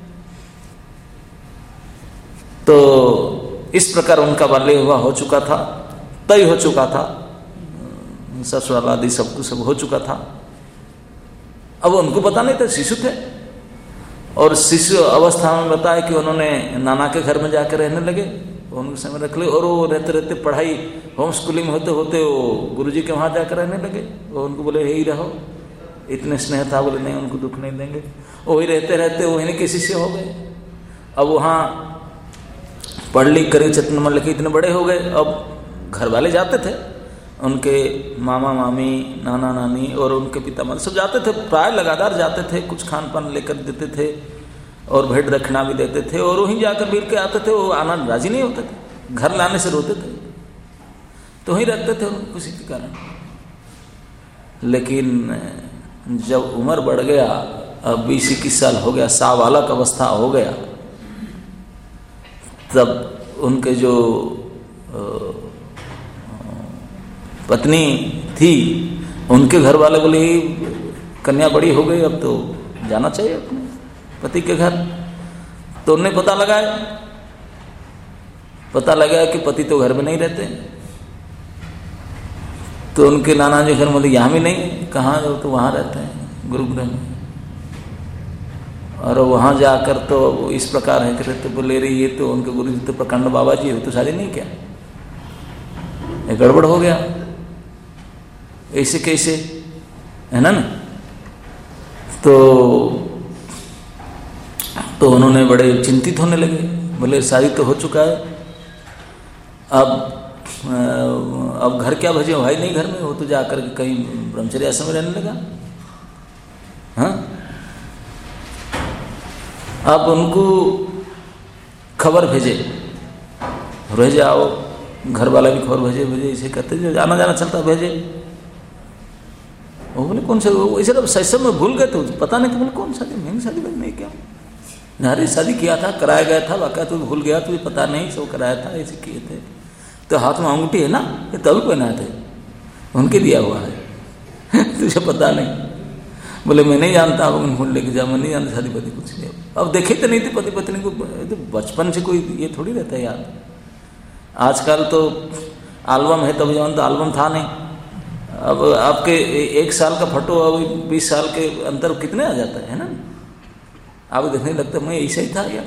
तो इस प्रकार उनका बाल्य विवाह हो चुका था, तय हो चुका था, ससुराल आदि सब कुछ सब हो चुका था। अब उनको पता नहीं था, शिशु थे, और शिशु अवस्था में बताया कि उन्होंने नाना के घर में जाकर रहने लगे, उनको समय रख लिया, और वो रहते रहते पढ़ाई होम स्कूलिंग होते होते वो गुरुजी के वहाँ जाकर रहने लगे। वो उनको बोले यही रहो, इतने स्नेह था, बोले नहीं उनको दुख नहीं देंगे। वही रहते रहते वही के शिष्य हो गए। अब वहाँ पढ़ लिख कर चेतन मन लिखे इतने बड़े हो गए। अब घर वाले जाते थे, उनके मामा मामी नाना नानी और उनके पिता माता सब जाते थे, प्राय लगातार जाते थे, कुछ खान पान लेकर देते थे और भेंट दक्षिणा भी देते थे, और वहीं जाकर मिल के आते थे। वो आना राजी नहीं होते थे, घर लाने से रोते थे, तो वहीं रहते थे उनको किसी के कारण। लेकिन जब उम्र बढ़ गया, अब 20-21 साल हो गया, साबालक अवस्था हो गया, तब उनके जो पत्नी थी, उनके घर वाले बोले कन्या बड़ी हो गई, अब तो जाना चाहिए अपने पति के घर। तो उन्हें पता लगाया कि पति तो घर में नहीं रहते। तो उनके नाना जी घर बोले यहाँ भी नहीं, कहाँ जो, तो वहाँ रहते हैं गुरुगृह में। और वहाँ जाकर तो इस प्रकार है कि तो बोले रही ये तो उनके गुरु जी तो प्रकांड बाबा जी हो, तो शादी नहीं किया, ये गड़बड़ हो गया, ऐसे कैसे, है ना। तो उन्होंने बड़े चिंतित होने लगे, बोले शादी तो हो चुका है, अब घर क्या भेजे, भाई नहीं घर में, वो तो जाकर कहीं ब्रह्मचर्य आश्रम में रहने लगा। हाँ, अब उनको खबर भेजे आओ, घर वाला भी खबर भेजे, इसे करते जो आना जाना चलता भेजे। वो बोले कौन सा, ऐसे तो शैशव में भूल गए थे, पता नहीं था, बोले कौन शादी, महंगी शादी नहीं क्या, नारी शादी किया था, कराया गया था, वाकई तो भूल गया, तुझे पता नहीं, सब कराया था, ऐसे किए थे। तो हाथ में अंगूठी है ना, ये तभी पहनाए थे, उनके दिया हुआ है, तुझे पता नहीं। बोले मैं नहीं जानता, अब भूल लेके जा, मैं नहीं जानता शादी पति कुछ नहीं। अब देखे तो नहीं थे पति पत्नी को, तो बचपन से कोई ये थोड़ी रहता है याद। आजकल तो एल्बम है, तब जमाना तो एल्बम था नहीं। अब आपके 1 साल का फोटो अब 20 साल के अंतर कितने आ जाता है ना, आप देखने लगता मैं ऐसा ही था यार।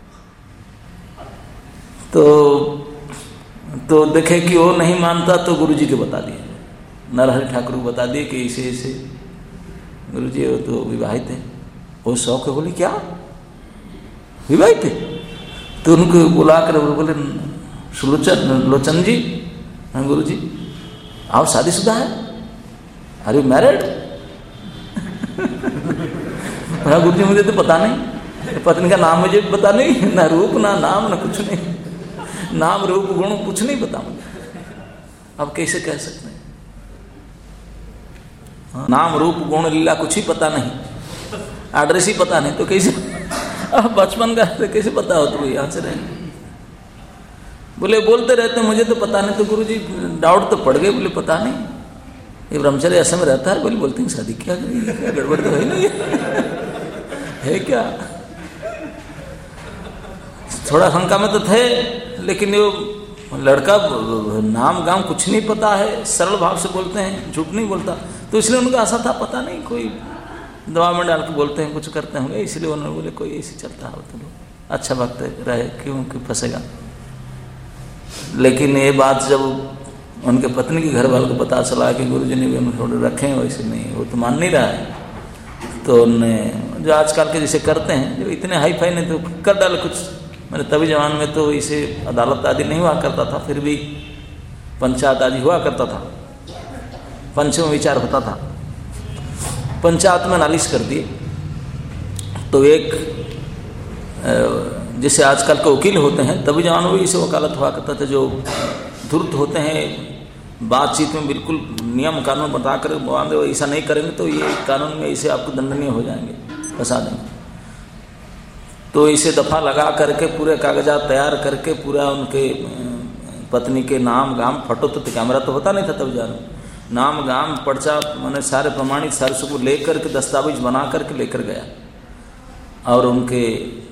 तो देखे कि वो नहीं मानता, तो गुरुजी के बता दिए, नरहरि ठाकुर को बता दिए कि ऐसे ऐसे गुरुजी वो तो विवाहित है। वो शौक है, बोले क्या विवाहित है? तो उनको बुला कर बोले लोचन जी हाँ गुरु जी आप शादीशुदा है, आर यू मैरिड? हाँ गुरु जी मुझे तो पता नहीं, पत्नी का नाम मुझे पता नहीं, ना रूप ना नाम ना कुछ नहीं, नाम रूप गुण कुछ नहीं पता मुझे। अब कैसे कह सकते हैं? नाम रूप गुण लीला कुछ ही पता नहीं, एड्रेस ही पता नहीं, तो कैसे अब बचपन का तो कैसे पता हो? तो यहाँ से रहेंगे। बोले बोलते रहते मुझे तो पता नहीं। तो गुरु जी डाउट तो पड़ गए, बोले पता नहीं ये ब्रह्मचर्य ऐसे में रहता है। बोले बोलते हैं शादी क्या करेंगे, क्या गड़बड़ तो है नहीं है क्या? थोड़ा शंका में तो थे, लेकिन वो लड़का नाम गाम कुछ नहीं पता है, सरल भाव से बोलते हैं, झूठ नहीं बोलता, तो इसलिए उनका ऐसा था पता नहीं कोई दवा में डाल के बोलते हैं, कुछ करते होंगे, इसलिए उन्होंने बोले कोई ऐसे चलता हो तो अच्छा वक्त रहे, क्यों फंसेगा। लेकिन ये बात जब उनके पत्नी के घर वालों को पता चला कि गुरुजी ने भी उन्हें थोड़े रखे हैं, वैसे नहीं, वो तो मान नहीं रहा है, तो उन्हें जो आजकल के जैसे करते हैं, जो इतने हाई फाई नहीं तो कर डाले कुछ। मैंने तभी जवान में तो इसे अदालत आदि नहीं हुआ करता था, फिर भी पंचायत आदि हुआ करता था, पंचम विचार होता था, पंचायत में नालिश कर दिए तो एक जैसे आजकल के वकील होते हैं, तभी जवानों में इसे वकालत हुआ करता था, जो धूर्त होते हैं बातचीत में बिल्कुल नियम कानून बता कर बांधे, ऐसा नहीं करेंगे तो ये कानून में इसे आपको दंडनीय हो जाएंगे, फंसा देंगे। तो इसे दफा लगा करके पूरे कागजात तैयार करके पूरा उनके पत्नी के नाम गाम, फोटो तो कैमरा तो होता नहीं था तब जानो, नाम गाम पर्चा मैंने सारे प्रमाणित सारे सबको लेकर के दस्तावेज बना करके लेकर गया, और उनके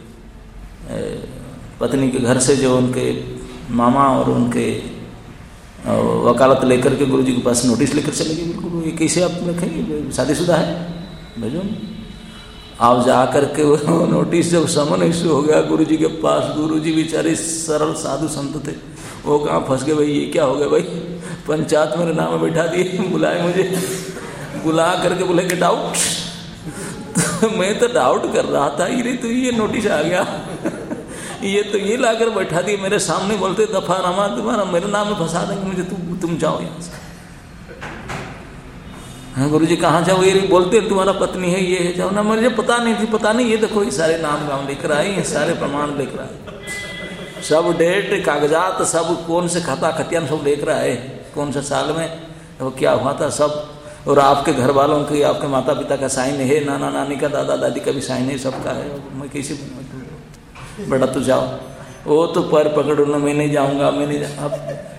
पत्नी के घर से जो उनके मामा और उनके वकालत लेकर के गुरुजी के पास नोटिस लेकर चले गए। बिल्कुल ये कैसे आप रखेंगे, शादीशुदा है, भेजो। आप जा करके वो नोटिस जब समन इश्यू हो गया गुरुजी के पास, गुरुजी बेचारे सरल साधु संत थे, वो कहाँ फंस गए, भाई ये क्या हो गया भाई, पंचायत मेरे नाम में बैठा दिए, बुलाए मुझे, बुला करके बोले गेट आउट। तो मैं तो डाउट कर रहा था, ये तो ये नोटिस आ गया, ये तो ये लाकर बैठा दिए मेरे सामने, बोलते दफानामा तुम्हारा मेरे नाम में फंसा देंगे मुझे, तुम जाओ यहाँ से। हाँ गुरुजी कहाँ जाओ, ये बोलते तुम्हारा पत्नी है, ये है, जाओ ना। मुझे पता नहीं थी, पता नहीं, ये देखो ये सारे नाम गाम लेकर आए, ये सारे प्रमाण लेकर आए, सब डेट कागजात सब कौन से खाता खतियान सब लेकर आए, कौन से साल में वो क्या हुआ था सब, और आपके घर वालों की, आपके माता पिता का साइन है, नाना नानी का, दादा दादी का भी साइन है, सबका है। मैं कैसे बड़ा तो जाओ, वो तो पैर पकड़ लो, मैं नहीं जाऊंगा, मैं नहीं अब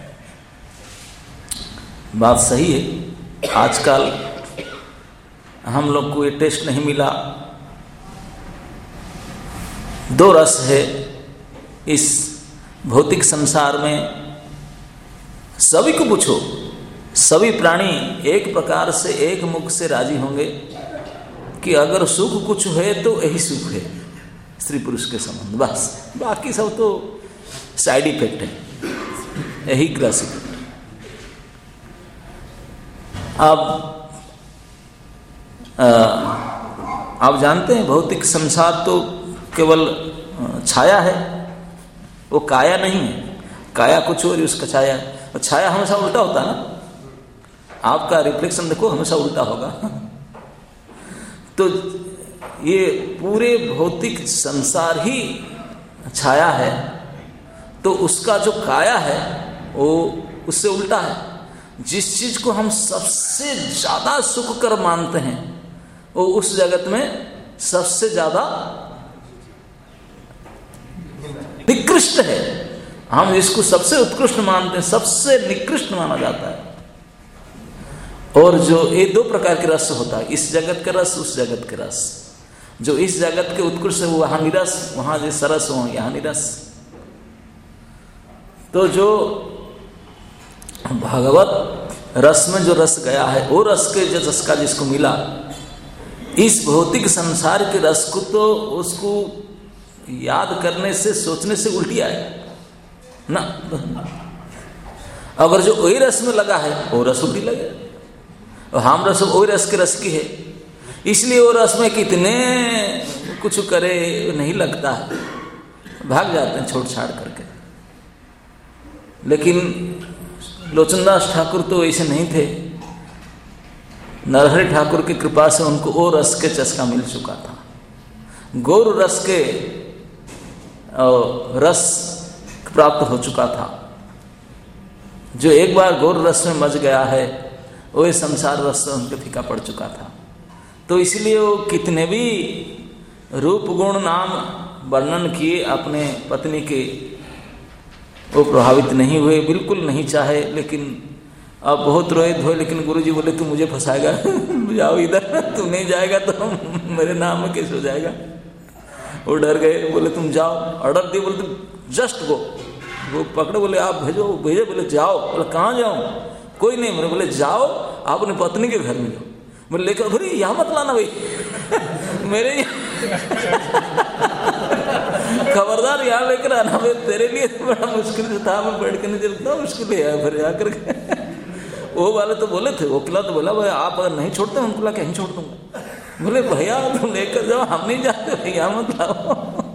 बात सही है। आजकल हम लोग को ये टेस्ट नहीं मिला, दो रस है इस भौतिक संसार में, सभी को पूछो, सभी प्राणी एक प्रकार से एक मुख से राजी होंगे कि अगर सुख कुछ है तो यही सुख है, स्त्री पुरुष के संबंध, बस बाकी सब तो साइड इफेक्ट है, यही क्लासिक। अब आप जानते हैं भौतिक संसार तो केवल छाया है, वो काया नहीं है, काया कुछ और उसका छाया है, और छाया हमेशा उल्टा होता है ना, आपका रिफ्लेक्शन देखो हमेशा उल्टा होगा। तो ये पूरे भौतिक संसार ही छाया है, तो उसका जो काया है वो उससे उल्टा है। जिस चीज को हम सबसे ज्यादा सुख कर मानते हैं वो उस जगत में सबसे ज्यादा निकृष्ट है, हम इसको सबसे उत्कृष्ट मानते हैं, सबसे निकृष्ट माना जाता है। और जो ये दो प्रकार के रस होता है, इस जगत का रस, उस जगत के रस। जो इस जगत के उत्कृष्ट है वो वहां निरस, वहां जो सरस हो यहाँ निरस। तो जो भगवत रस में जो रस गया है, वो रस के जो रस का जिसको मिला, इस भौतिक संसार के रस को तो उसको याद करने से, सोचने से उल्टी आए ना। अगर जो वही रस में लगा है वो रस उल्टी लगे, और हम रस वही रस के रस की है, इसलिए वो रस में कितने कुछ करे नहीं लगता है, भाग जाते हैं छोड़ छाड़ करके। लेकिन लोचनदास ठाकुर तो ऐसे नहीं थे। नरहरि ठाकुर की कृपा से उनको वो रस के चस्का मिल चुका था। गौर रस के रस प्राप्त हो चुका था। जो एक बार गौर रस में मच गया है वही संसार रस से उनके फीका पड़ चुका था। तो इसलिए वो कितने भी रूप गुण नाम वर्णन किए अपने पत्नी के, वो प्रभावित नहीं हुए, बिल्कुल नहीं चाहे। लेकिन अब बहुत रोए धोए, लेकिन गुरुजी बोले तू मुझे फंसाएगा, जाओ इधर, तू नहीं जाएगा तो मेरे नाम में कैसे हो जाएगा। वो डर गए, बोले तुम जाओ। ऑर्डर दिए, बोले तुम जस्ट गो। वो पकड़े, बोले आप भेजो, भेजे, बोले जाओ। बोले कहाँ जाऊँ, कोई नहीं। बोले बोले जाओ आप अपनी पत्नी के घर में जाओ। बोले लेकर, अरे यहाँ मत लाना भाई मेरे खबरदार यहाँ लेकर आना भाई, तेरे लिए तो बड़ा मुश्किल था, मैं बैठ के नहीं चलता, मुश्किल है फिर आकर के। वो वाले तो बोले थे, वकीला तो बोला भाई आप अगर नहीं छोड़ते उनको ला कहीं छोड़ दूंगा। बोले भैया तुम लेकर जाओ, हम नहीं जाते भैया, मत लाओ।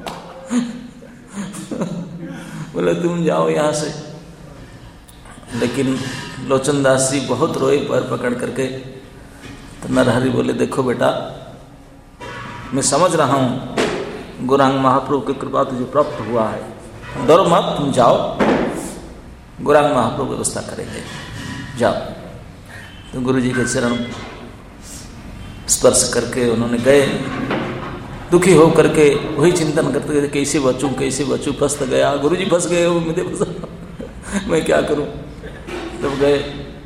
बोले तुम जाओ यहाँ से। लेकिन लोचनदास जी बहुत रोए पैर पकड़ करके। तो नरहरि बोले देखो बेटा, मैं समझ रहा हूँ गौरांग महाप्रभु की कृपा तुझे प्राप्त हुआ है, डरो मत, तुम जाओ, गौरांग महाप्रभु व्यवस्था करेंगे, जाओ। तो गुरु जी के चरण स्पर्श करके उन्होंने गए। दुखी हो करके वही चिंतन करते थे, कैसे बचूं कैसे बचूं, फंस गया, गुरु जी फंस गए, वो मुझे फंसा, मैं क्या करूं। तब गए।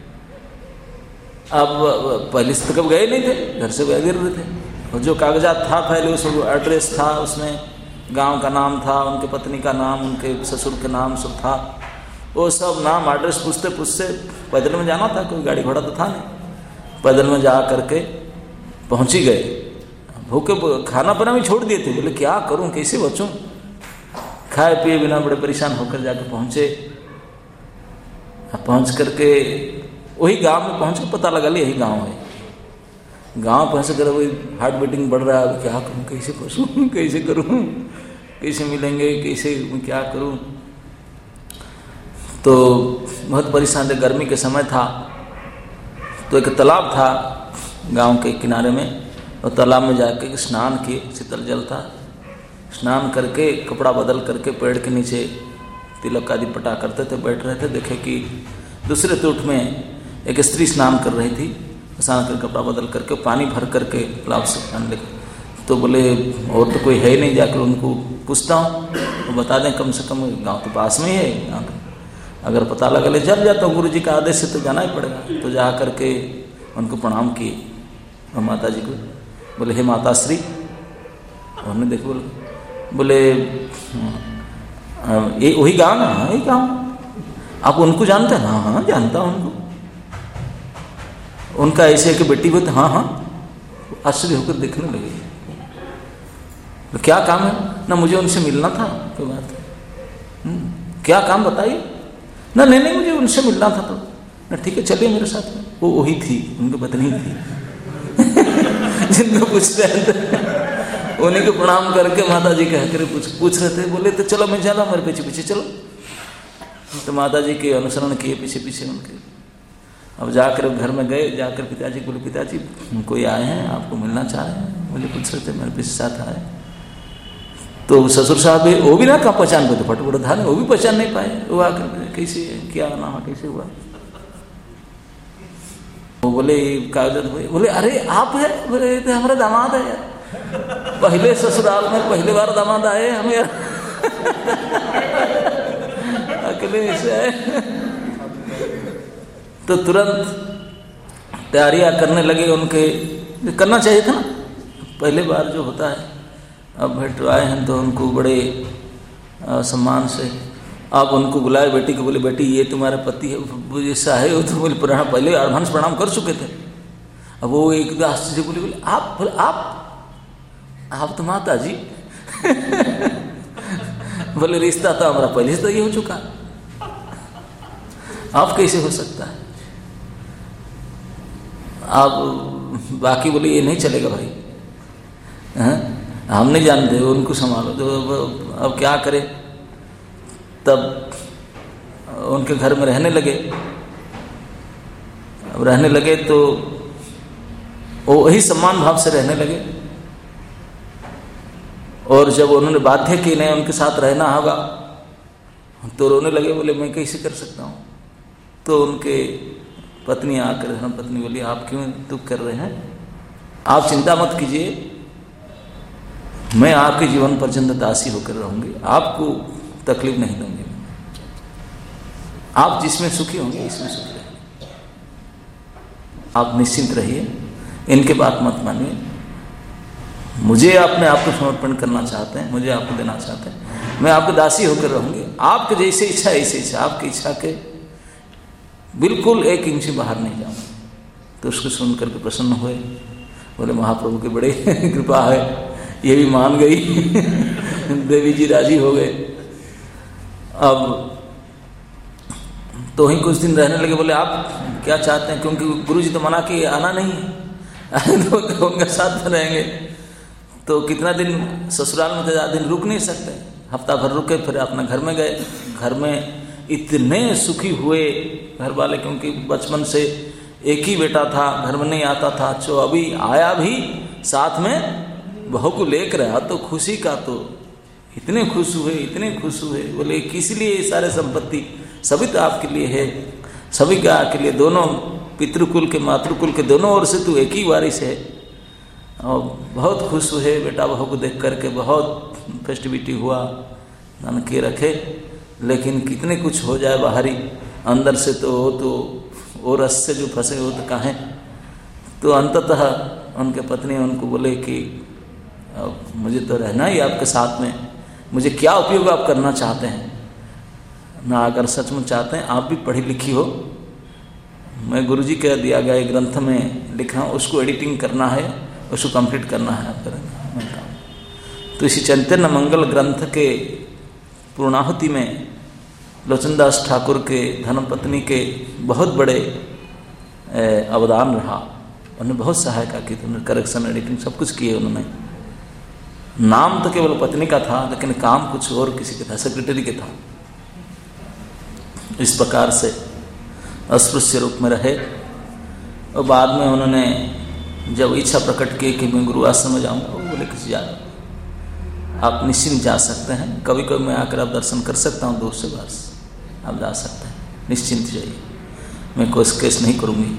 अब पहले से तो कब गए नहीं थे, घर से गए गिर रहे थे। और जो कागजात था पहले उस एड्रेस था, उसमें गांव का नाम था, उनके पत्नी का नाम, उनके ससुर के नाम सब था। वो सब नाम एड्रेस पूछते पूछते पैदल में जाना था, कोई गाड़ी घोड़ा तो था नहीं। पैदल में जा करके पहुँच ही गए। भूखे खाना पीना भी छोड़ दिए थे। बोले क्या करूं कैसे बचूं, खाए पिए बिना बड़े परेशान होकर जाके पहुँचे। पहुँच करके वही गांव में पहुँच कर पता लगा यही गांव है। गांव पहुँच कर वही हार्ट बीटिंग बढ़ रहा है, क्या करूं कैसे फंसूं, कैसे करूं, कैसे मिलेंगे, कैसे क्या करूं। तो बहुत परेशान थे। गर्मी के समय था, तो एक तालाब था गांव के किनारे में, और तालाब में जाके स्नान किए, शीतल जल था। स्नान करके कपड़ा बदल करके पेड़ के नीचे तिलक आदि पटा करते थे, बैठ रहे थे। देखे कि दूसरे तूट में एक स्त्री स्नान कर रही थी। स्नान कर कपड़ा बदल करके पानी भर करके तालाब से पानी लेकर। तो बोले और तो कोई है नहीं, जाकर उनको पूछता हूँ, तो बता दें, कम से कम गाँव तो पास में ही है, अगर पता लगा ले जब जाता हूँ, गुरु जी का आदेश से तो जाना ही पड़ेगा। तो जा करके उनको प्रणाम किए और माता जी को। बोले हे माता श्री। उन्होंने देखो बोले ये वही गाँव है, हाँ यही गाँव, आप उनको जानते हैं? हाँ हाँ जानता हूँ उनको। उनका ऐसे कि बेटी बोलते हाँ हाँ, आश्चर्य होकर देखने लगे। तो क्या काम है ना, मुझे उनसे मिलना था, कोई बात है, क्या काम बताइए ना। नहीं मुझे उनसे मिलना था। तो ना ठीक है चलिए मेरे साथ में। वो वही थी, उनकी पत्नी थी जिनको पूछते हैं। उन्हीं को प्रणाम करके माता जी कह कर पूछ रहे थे। बोले तो चलो मैं चला, मेरे पीछे पीछे चलो। तो माता जी के अनुसरण किए पीछे पीछे उनके। अब जाकर घर में गए, जाकर पिताजी बोले पिताजी कोई आए हैं, आपको मिलना चाह रहे हैं। मुझे पूछ रहे थे, मेरे पीछे साथ आए। तो ससुर साहब भी, वो भी ना कहाँ पहचान पाते, फटफट था, वो भी पहचान नहीं पाए। वो आकर कैसे क्या नाम कैसे हुआ। वो बोले कागजात, बोले अरे आप है? बोले तो हमारे दामाद है यार, पहले ससुराल में पहली बार दामाद आए हम यार अकेले ऐसे आए। तो तुरंत तैयारियां करने लगे उनके। करना चाहिए था ना, पहले बार जो होता है। अब भेंट आए हैं तो उनको बड़े सम्मान से आप उनको बुलाए। बेटी को बोले बेटी ये तुम्हारा पति है, जैसा है वो। तो बोले पहले एडवांस प्रणाम कर चुके थे। अब वो एक आश्चर्य बोले बोले आप, बोले आप तो माता जी बोले रिश्ता तो हमारा पहले से तो ये हो चुका, आप कैसे हो सकता है। आप बाकी बोले ये नहीं चलेगा भाई, हम नहीं जानते, उनको संभालो। तो अब क्या करें। तब उनके घर में रहने लगे। अब रहने लगे तो वो वही सम्मान भाव से रहने लगे। और जब उन्होंने बाध्य की नहीं उनके साथ रहना होगा तो रोने लगे, बोले मैं कैसे कर सकता हूँ। तो उनके पत्नी आकर धर्म पत्नी बोली आप क्यों दुख कर रहे हैं, आप चिंता मत कीजिए, मैं आपके जीवन पर्यंत दासी होकर रहूंगी, आपको तकलीफ नहीं दूंगी, आप जिसमें सुखी होंगे इसमें सुखी रहेंगे, आप निश्चिंत रहिए, इनके बात मत मानिए, मुझे अपने आप को समर्पण करना चाहते हैं, मुझे आपको देना चाहते हैं, मैं आपकी दासी होकर रहूंगी, आपके जैसे इच्छा ऐसी इच्छा, आपकी इच्छा के बिल्कुल 1 इंच बाहर नहीं जाऊंगा। तो उसको सुन करके प्रसन्न हुए, बोले महाप्रभु की बड़ी कृपा है, ये भी मान गई देवी जी राजी हो गए। अब तो ही कुछ दिन रहने लगे, बोले आप क्या चाहते हैं, क्योंकि गुरु जी तो मना कि आना नहीं है तो उनके साथ में रहेंगे। तो कितना दिन ससुराल में तो ज़्यादा दिन रुक नहीं सकते, हफ्ता भर रुके, फिर अपना घर में गए। घर में इतने सुखी हुए घर वाले, क्योंकि बचपन से एक ही बेटा था, घर में नहीं आता था, जो अभी आया भी साथ में बहू को लेकर आया तो खुशी का तो इतने खुश हुए, इतने खुश हुए, बोले किस लिए ये सारे संपत्ति, सभी तो आपके लिए है, सभी का आपके लिए, दोनों पितृकुल के मातृकुल के दोनों ओर से तू एक ही वारिस है। और बहुत खुश हुए बेटा बहू को देख करके, बहुत फेस्टिविटी हुआ, धन के रखे। लेकिन कितने कुछ हो जाए बाहरी, अंदर से तो वो रस से जो फंसे हो तो कहें। तो अंततः उनके पत्नी उनको बोले कि मुझे तो रहना ही आपके साथ में, मुझे क्या उपयोग आप करना चाहते हैं ना, अगर सचमुच चाहते हैं आप भी पढ़ी लिखी हो, मैं गुरुजी के दिया गया ग्रंथ में लिखा हूँ, उसको एडिटिंग करना है, उसको कंप्लीट करना है आप करेंगे। तो इसी चैतन्य मंगल ग्रंथ के पूर्णाहुति में लोचनदास ठाकुर के धर्मपत्नी के बहुत बड़े अवदान रहा। उन्होंने बहुत सहायता की, उन्होंने करेक्शन एडिटिंग सब कुछ किए। उन्होंने नाम तो केवल पत्नी का था, लेकिन काम कुछ और किसी के था, सेक्रेटरी के था। इस प्रकार से अस्पृश्य रूप में रहे। और बाद में उन्होंने जब इच्छा प्रकट की कि मैं गुरु आश्रम में जाऊँगा, वो बोले किसी जा, आप निश्चिंत जा सकते हैं, कभी कभी मैं आकर आप दर्शन कर सकता हूँ, दूर से बस आप जा सकते हैं, निश्चिंत जाइए, मैं कोई केस नहीं करूँगी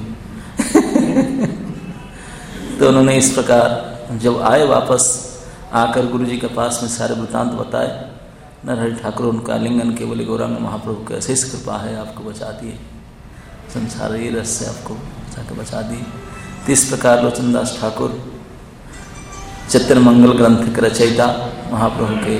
तो उन्होंने इस प्रकार जब आए वापस आकर गुरु जी के पास में सारे वृतांत बताए, नरहरि ठाकुर उनका आलिंगन के, बोले गौरांग महाप्रभु की ऐसी कृपा है, आपको बचा दिए, संसार ये रस से आपको बचा दिए। तो इस प्रकार लोचनदास ठाकुर चैतन्य मंगल ग्रंथ के रचयिता, महाप्रभु के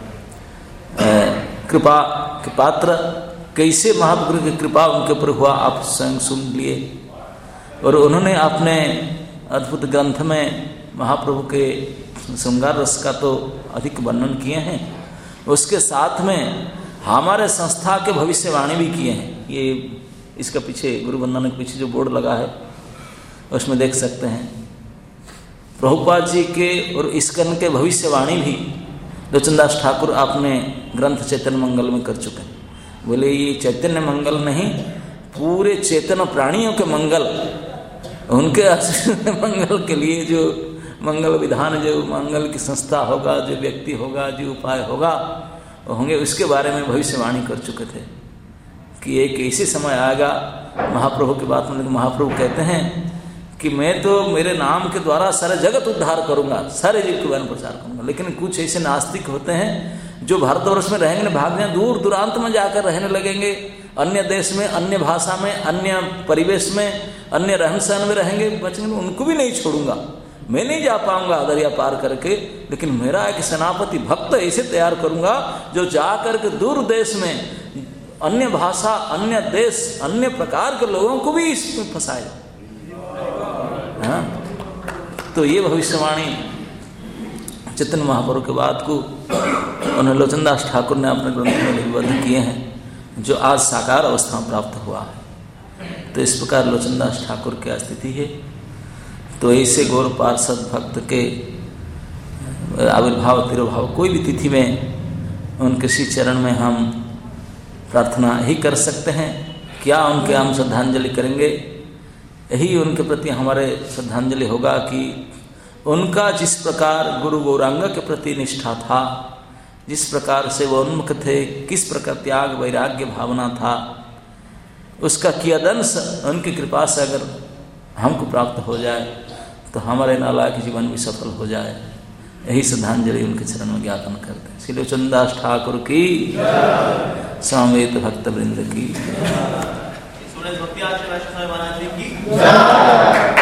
कृपा के पात्र, कैसे महाप्रभु की कृपा उनके ऊपर हुआ आप स्वयं सुन लिए। और उन्होंने अपने अद्भुत ग्रंथ में महाप्रभु के श्रृंगार रस का तो अधिक वर्णन किए हैं, उसके साथ में हमारे संस्था के भविष्यवाणी भी किए हैं। ये इसका पीछे गुरु वंदना के पीछे जो बोर्ड लगा है उसमें देख सकते हैं, प्रभुपाद जी के और इस्कन के भविष्यवाणी भी लोचनदास ठाकुर अपने ग्रंथ चैतन्य मंगल में कर चुके हैं। बोले ये चैतन्य मंगल नहीं, पूरे चेतन प्राणियों के मंगल, उनके मंगल के लिए जो मंगल विधान, जो मंगल की संस्था होगा, जो व्यक्ति होगा, जो उपाय होगा होंगे, उसके बारे में भविष्यवाणी कर चुके थे कि एक ऐसे समय आएगा। महाप्रभु की बात में महाप्रभु कहते हैं कि मैं तो मेरे नाम के द्वारा सारे जगत उद्धार करूंगा, सारे जीव के बारे में प्रचार करूंगा। लेकिन कुछ ऐसे नास्तिक होते हैं जो भारतवर्ष में रहेंगे, भागने दूर दूरांत में जाकर रहने लगेंगे, अन्य देश में, अन्य भाषा में, अन्य परिवेश में, अन्य रहन सहन में रहेंगे, बचेंगे, उनको भी नहीं छोड़ूंगा। मैं नहीं जा पाऊंगा दरिया पार करके, लेकिन मेरा एक सेनापति भक्त ऐसे तैयार करूंगा जो जा करके दूर देश में अन्य भाषा, अन्य देश, अन्य प्रकार के लोगों को भी इसमें फंसाएगा। हाँ, तो ये भविष्यवाणी चैतन्य महाप्रभु के बाद को उन्हें लोचनदास ठाकुर ने अपने ग्रंथ में लिपिबद्ध किए हैं, जो आज साकार अवस्था में प्राप्त हुआ है। तो इस प्रकार लोचनदास ठाकुर की स्थिति है। तो ऐसे गौर पार्षद भक्त के आविर्भाव तिरुभाव कोई भी तिथि में उनके श्री चरण में हम प्रार्थना ही कर सकते हैं। क्या उनके हम श्रद्धांजलि करेंगे यही उनके प्रति हमारे श्रद्धांजलि होगा कि उनका जिस प्रकार गुरु गौरांग के प्रति निष्ठा था, जिस प्रकार से वो उन्मुख थे, किस प्रकार त्याग वैराग्य भावना था, उसका कियदंश उनकी कृपा से अगर हमको प्राप्त हो जाए तो हमारे नालायक जीवन भी सफल हो जाए। यही श्रद्धांजलि उनके चरण में ज्ञापन करते हैं। श्री चंदास ठाकुर की, सामवेद भक्त वृंद की।